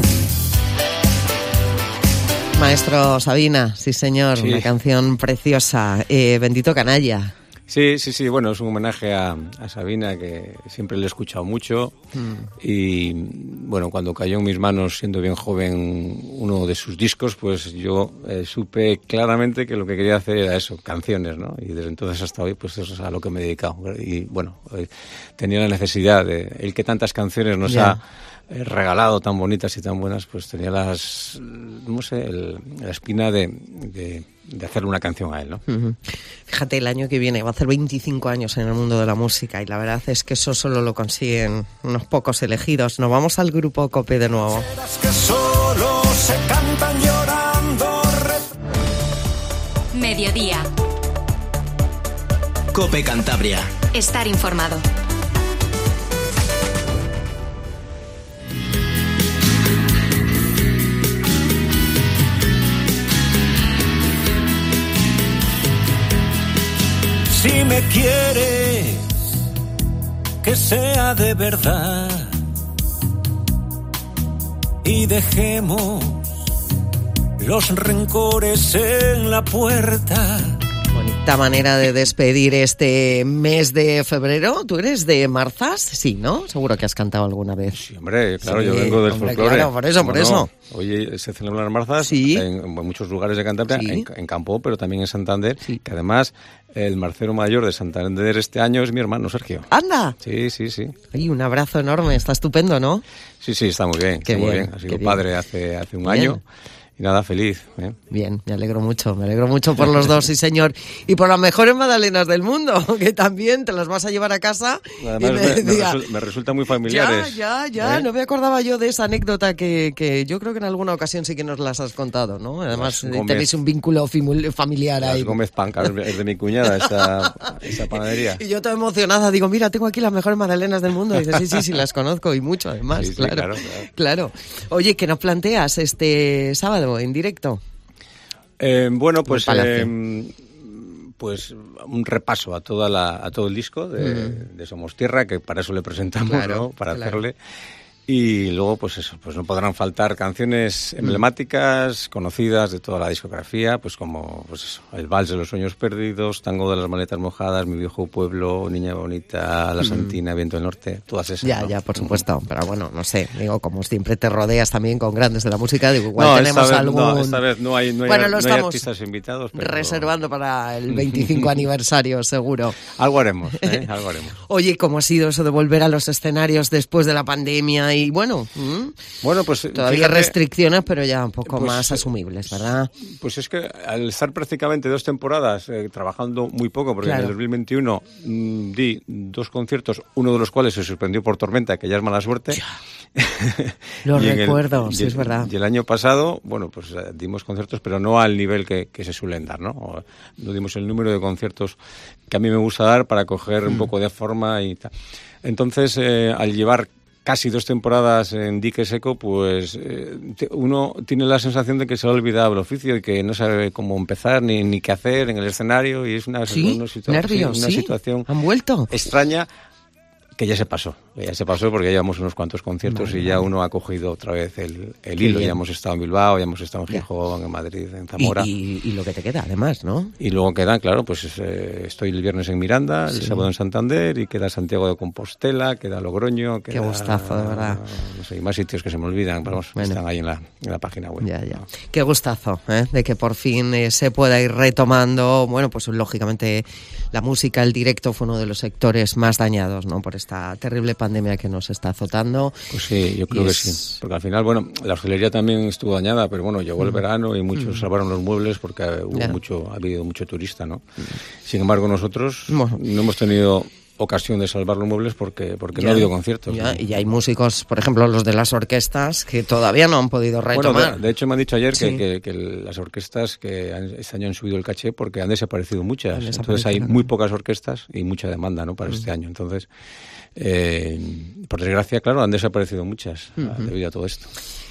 Maestro Sabina, sí señor, Sí. una canción preciosa. Eh, Bendito canalla. Sí, sí, sí, bueno, es un homenaje a, a Sabina, que siempre le he escuchado mucho. Mm. Y bueno, cuando cayó en mis manos, siendo bien joven, uno de sus discos, pues yo eh, supe claramente que lo que quería hacer era eso, canciones, ¿no? Y desde entonces hasta hoy, pues eso es a lo que me he dedicado. Y bueno, eh, tenía la necesidad de, el que tantas canciones nos Ya. ha eh, regalado, tan bonitas y tan buenas, pues tenía las, no sé, el- la espina de, de, de hacerle una canción a él, ¿no? Ujú. Fíjate, el año que viene va a hacer veinticinco años en el mundo de la música y la verdad es que eso solo lo consiguen unos pocos elegidos. Nos vamos al grupo COPE de nuevo. Que solo se cantan llorando. Mediodía. COPE Cantabria. Estar informado. Si me quieres, que sea de verdad. Y dejemos los rencores en la puerta. Bonita manera de despedir este mes de febrero. ¿Tú eres de Marzas? Sí, ¿no? Seguro que has cantado alguna vez. Sí, hombre, claro, Sí, yo vengo del hombre, folclore. claro, por eso, por ¿Cómo eso. no? Hoy se celebran las marzas Sí. en, en muchos lugares de Cantabria, Sí. en, en Campo, pero también en Santander, que además el marcero mayor de Santander este año es mi hermano Sergio. ¡Anda! Sí, sí, sí. Ay, un abrazo enorme, está estupendo, ¿no? Sí, sí, está muy bien. Qué está bien, muy bien. Ha sido qué padre bien. hace, hace un Bien. año. Y nada, feliz. ¿eh? Bien, me alegro mucho, me alegro mucho por los dos, sí señor. Y por las mejores magdalenas del mundo, que también te las vas a llevar a casa. Además, y me, me, me, decía, resu- me resulta muy ya, familiares. ya, ya, ¿eh? no me acordaba yo de esa anécdota que, que yo creo que en alguna ocasión sí que nos las has contado, ¿no? Además, Las eh, Gómez- tenéis un vínculo fimul- familiar Las ahí. Gómez Panca, es de mi cuñada esa, esa panadería. Y yo toda emocionada, digo, mira, tengo aquí las mejores magdalenas del mundo. Y dice, sí, sí, sí, las conozco y mucho además, Sí, sí, claro, claro, claro. claro. Oye, ¿qué nos planteas este sábado en directo? Eh, bueno, pues Palacio. eh, pues un repaso a toda la, a todo el disco de, Mm. de Somos Tierra, que para eso le presentamos, Claro, ¿no? Para claro. hacerle. Y luego, pues eso, pues no podrán faltar canciones emblemáticas, conocidas de toda la discografía, pues como pues eso, El Vals de los Sueños Perdidos, Tango de las Maletas Mojadas, Mi Viejo Pueblo, Niña Bonita, La Mm. Santina, Viento del Norte, todas esas. Ya, ¿no? ya, por supuesto. Pero bueno, no sé, digo, como siempre te rodeas también con grandes de la música, digo, igual No, tenemos esta vez, algún... no, esta vez no hay, no hay, Bueno, lo no hay estamos artistas invitados, pero reservando para el veinticinco aniversario, seguro. algo haremos, ¿eh? Algo haremos. Oye, ¿cómo ha sido eso de volver a los escenarios después de la pandemia? Y bueno, ¿m? Bueno, pues todavía fíjate, restricciones, pero ya un poco pues, más asumibles, ¿verdad? Pues es que al estar prácticamente dos temporadas eh, trabajando muy poco, porque Claro. en el dos mil veintiuno mmm, di dos conciertos, uno de los cuales se suspendió por tormenta, que ya es mala suerte. Lo Y en el- recuerdo, y sí, el- es verdad. Y el año pasado, bueno, pues eh, dimos conciertos, pero no al nivel que, que se suelen dar, ¿no? O, no dimos el número de conciertos que a mí me gusta dar para coger un poco de forma y tal. Entonces, eh, al llevar casi dos temporadas en dique seco, pues eh, te- uno tiene la sensación de que se ha olvidado el oficio y que no sabe cómo empezar ni, ni qué hacer en el escenario, y es una, ¿Sí? una, situa- ¿Nervios? sí, una ¿Sí? situación ¿Han vuelto? extraña que ya se pasó, que ya se pasó porque ya llevamos unos cuantos conciertos Vale, y ya vale. uno ha cogido otra vez el, el Qué hilo. bien. Ya hemos estado en Bilbao, ya hemos estado en Ya. Gijón, en Madrid, en Y, Zamora. y- y lo que te queda, además, ¿no? Y luego quedan, claro, pues eh, estoy el viernes en Miranda, el Sí. sábado en Santander, y queda Santiago de Compostela, queda Logroño, Qué queda, gustazo, de verdad. No sé, y más sitios que se me olvidan, pero vamos, Bueno. están ahí en la, en la página web. Ya, ya. Qué gustazo, ¿eh? De que por fin eh, se pueda ir retomando. Bueno, pues lógicamente la música, el directo fue uno de los sectores más dañados, ¿no? Por esta terrible pandemia que nos está azotando. Pues sí, yo creo Y que es- sí. Porque al final, bueno, la hostelería también estuvo dañada, pero bueno, llegó el Mm. verano y muchos Mm. salvaron los muebles porque hubo Ya. mucho, ha habido mucho turista, ¿no? Sin embargo, nosotros Bueno. no hemos tenido ocasión de salvar los muebles porque porque no Ya, ha habido conciertos. ya, ¿no? y hay músicos, por ejemplo, los de las orquestas, que todavía no han podido Bueno, retomar. de, de hecho me han dicho ayer que, Sí. que- que las orquestas que han- este año han subido el caché porque han desaparecido muchas. Han Entonces desaparecido, hay claro. muy pocas orquestas y mucha demanda, ¿no? Para Mm. este año. Entonces, eh, por desgracia, claro, han desaparecido muchas ah, Ujú. debido a todo esto.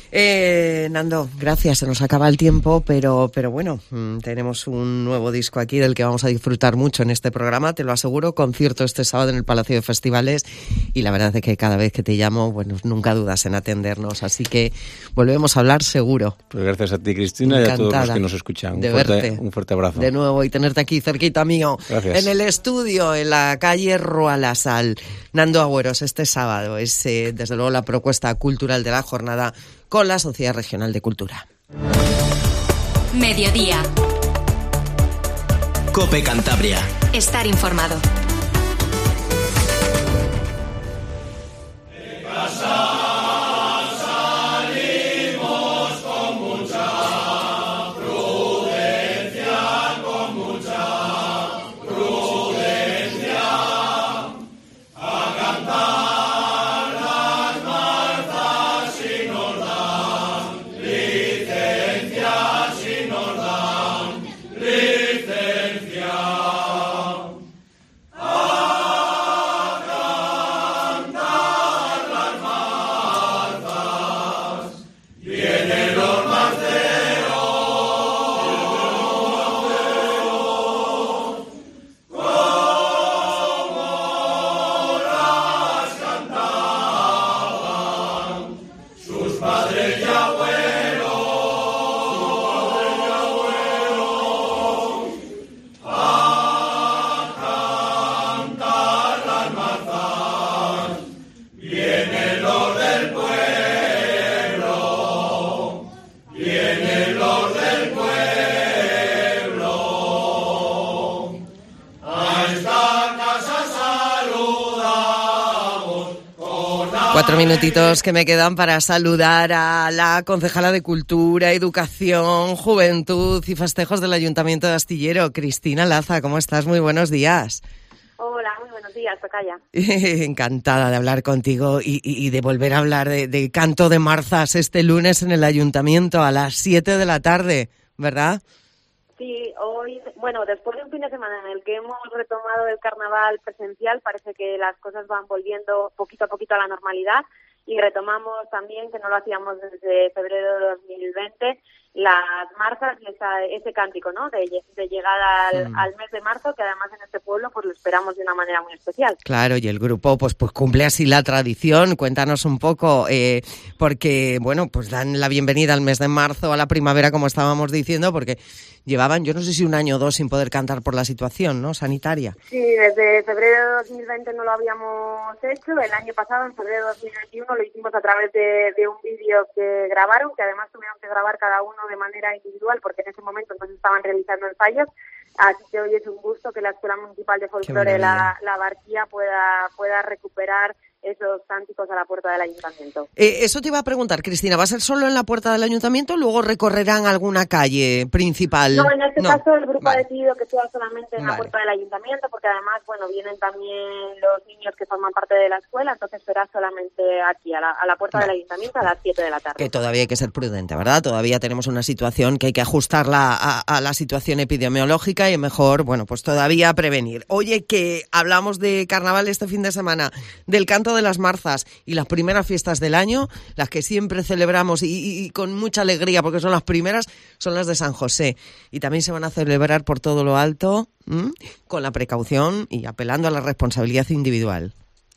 Eh, Nando, gracias, se nos acaba el tiempo, pero, pero bueno, mm, tenemos un nuevo disco aquí del que vamos a disfrutar mucho en este programa, te lo aseguro, concierto este sábado en el Palacio de Festivales, y la verdad es que cada vez que te llamo, bueno, nunca dudas en atendernos, así que volvemos a hablar seguro. Pues gracias a ti, Cristina, y a todos los Encantada que nos escuchan. Un, de fuerte, verte un fuerte abrazo. de nuevo y tenerte aquí cerquita mío, Gracias. en el estudio, en la calle Rua La Sal. Nando Agüeros, este sábado es eh, desde luego la propuesta cultural de la jornada con la Sociedad Regional de Cultura. Mediodía. Cope Cantabria. Estar informado. Cuatro minutitos que me quedan para saludar a la concejala de Cultura, Educación, Juventud y Festejos del Ayuntamiento de Astillero, Cristina Laza. ¿Cómo estás? Muy buenos días. Hola, muy buenos días, tocaya. Encantada de hablar contigo y, y, y de volver a hablar de, de Canto de Marzas este lunes en el Ayuntamiento a las siete de la tarde, ¿verdad? Sí, hoy, bueno, después de un fin de semana en el que hemos retomado el carnaval presencial, parece que las cosas van volviendo poquito a poquito a la normalidad y retomamos también, que no lo hacíamos desde febrero de dos mil veinte, las marzas y esa, ese cántico, ¿no?, de, de llegada al, mm. al mes de marzo, que además en este pueblo pues lo esperamos de una manera muy especial. Claro, y el grupo pues pues cumple así la tradición. Cuéntanos un poco, eh, porque, bueno, pues dan la bienvenida al mes de marzo, a la primavera, como estábamos diciendo, porque llevaban, yo no sé si un año o dos sin poder cantar por la situación, ¿no?, sanitaria. Sí, desde febrero de dos mil veinte no lo habíamos hecho. El año pasado, en febrero de dos mil veintiuno, lo hicimos a través de, de un vídeo que grabaron, que además tuvieron que grabar cada uno de manera individual, porque en ese momento no se estaban realizando ensayos. Así que hoy es un gusto que la Escuela Municipal de Folclore, la, la Barquía, pueda, pueda recuperar esos cánticos a la puerta del Ayuntamiento. Eh, eso te iba a preguntar, Cristina, ¿va a ser solo en la puerta del Ayuntamiento o luego recorrerán alguna calle principal? No, en este no. caso el grupo vale. ha decidido que sea solamente en vale. la puerta del Ayuntamiento, porque además, bueno, vienen también los niños que forman parte de la escuela, entonces será solamente aquí, a la, a la puerta vale. del Ayuntamiento a las siete de la tarde. Que todavía hay que ser prudente, ¿verdad? Todavía tenemos una situación que hay que ajustarla a, a la situación epidemiológica y mejor, bueno, pues todavía prevenir. Oye, que hablamos de carnaval este fin de semana, del Canto de las Marzas, y las primeras fiestas del año, las que siempre celebramos y, y, y con mucha alegría, porque son las primeras, son las de San José. Y también se van a celebrar por todo lo alto, ¿m? con la precaución y apelando a la responsabilidad individual.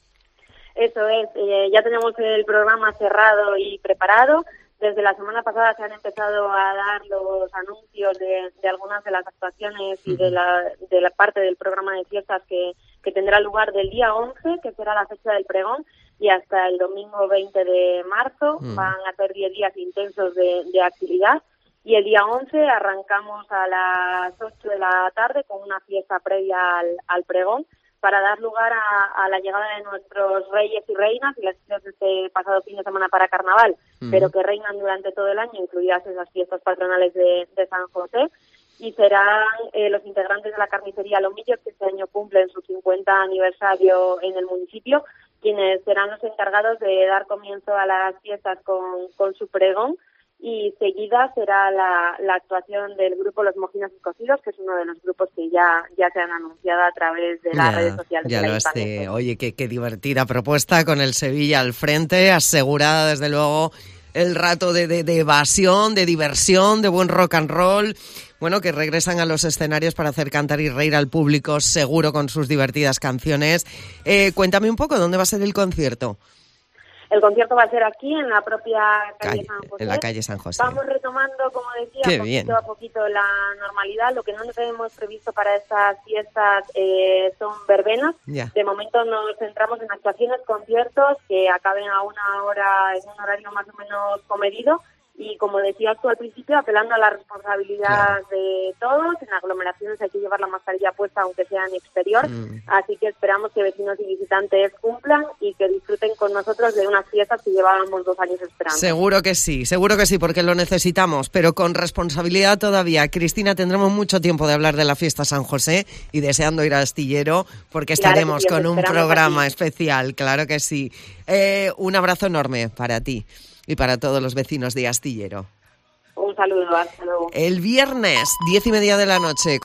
Eso es, eh, ya tenemos el programa cerrado y preparado. Desde la semana pasada se han empezado a dar los anuncios de, de algunas de las actuaciones y de la, de la parte del programa de fiestas que, que tendrá lugar del día once, que será la fecha del pregón, y hasta el domingo veinte de marzo. Mm. Van a ser diez días intensos de, de actividad. Y el día once arrancamos a las ocho de la tarde con una fiesta previa al, al pregón, para dar lugar a, a la llegada de nuestros reyes y reinas y las fiestas de este pasado fin de semana para carnaval, mm. pero que reinan durante todo el año, incluidas esas fiestas patronales de, de San José. Y serán eh, los integrantes de la carnicería Lomillo, que este año cumplen su cincuenta aniversario en el municipio, quienes serán los encargados de dar comienzo a las fiestas con, con su pregón. Y seguida será la, la actuación del grupo Los Mojinos y Cocidos, que es uno de los grupos que ya, ya se han anunciado a través de las ya, redes sociales. Ya lo sé. Oye, qué, qué divertida propuesta con el Sevilla al frente, asegurada desde luego el rato de, de, de evasión, de diversión, de buen rock and roll. Bueno, que regresan a los escenarios para hacer cantar y reír al público, seguro, con sus divertidas canciones. Eh, cuéntame un poco, ¿dónde va a ser el concierto? El concierto va a ser aquí, en la propia calle, calle San José. En la calle San José. Vamos retomando, como decía, Qué poquito bien. a poquito la normalidad. Lo que no tenemos previsto para estas fiestas eh, son verbenas. Ya. De momento nos centramos en actuaciones, conciertos que acaben a una hora, en un horario más o menos comedido. Y como decías tú al principio, apelando a la responsabilidad claro. de todos. En aglomeraciones hay que llevar la mascarilla puesta aunque sea en exterior. Mm. Así que esperamos que vecinos y visitantes cumplan y que disfruten con nosotros de unas fiestas que llevábamos dos años esperando. Seguro que sí, seguro que sí, porque lo necesitamos, pero con responsabilidad todavía. Cristina, tendremos mucho tiempo de hablar de la fiesta San José y deseando ir a Astillero, porque estaremos claro sí, con un programa aquí. especial, claro que sí. Eh, un abrazo enorme para ti y para todos los vecinos de Astillero. Un saludo, hasta luego. El viernes, diez y media de la noche.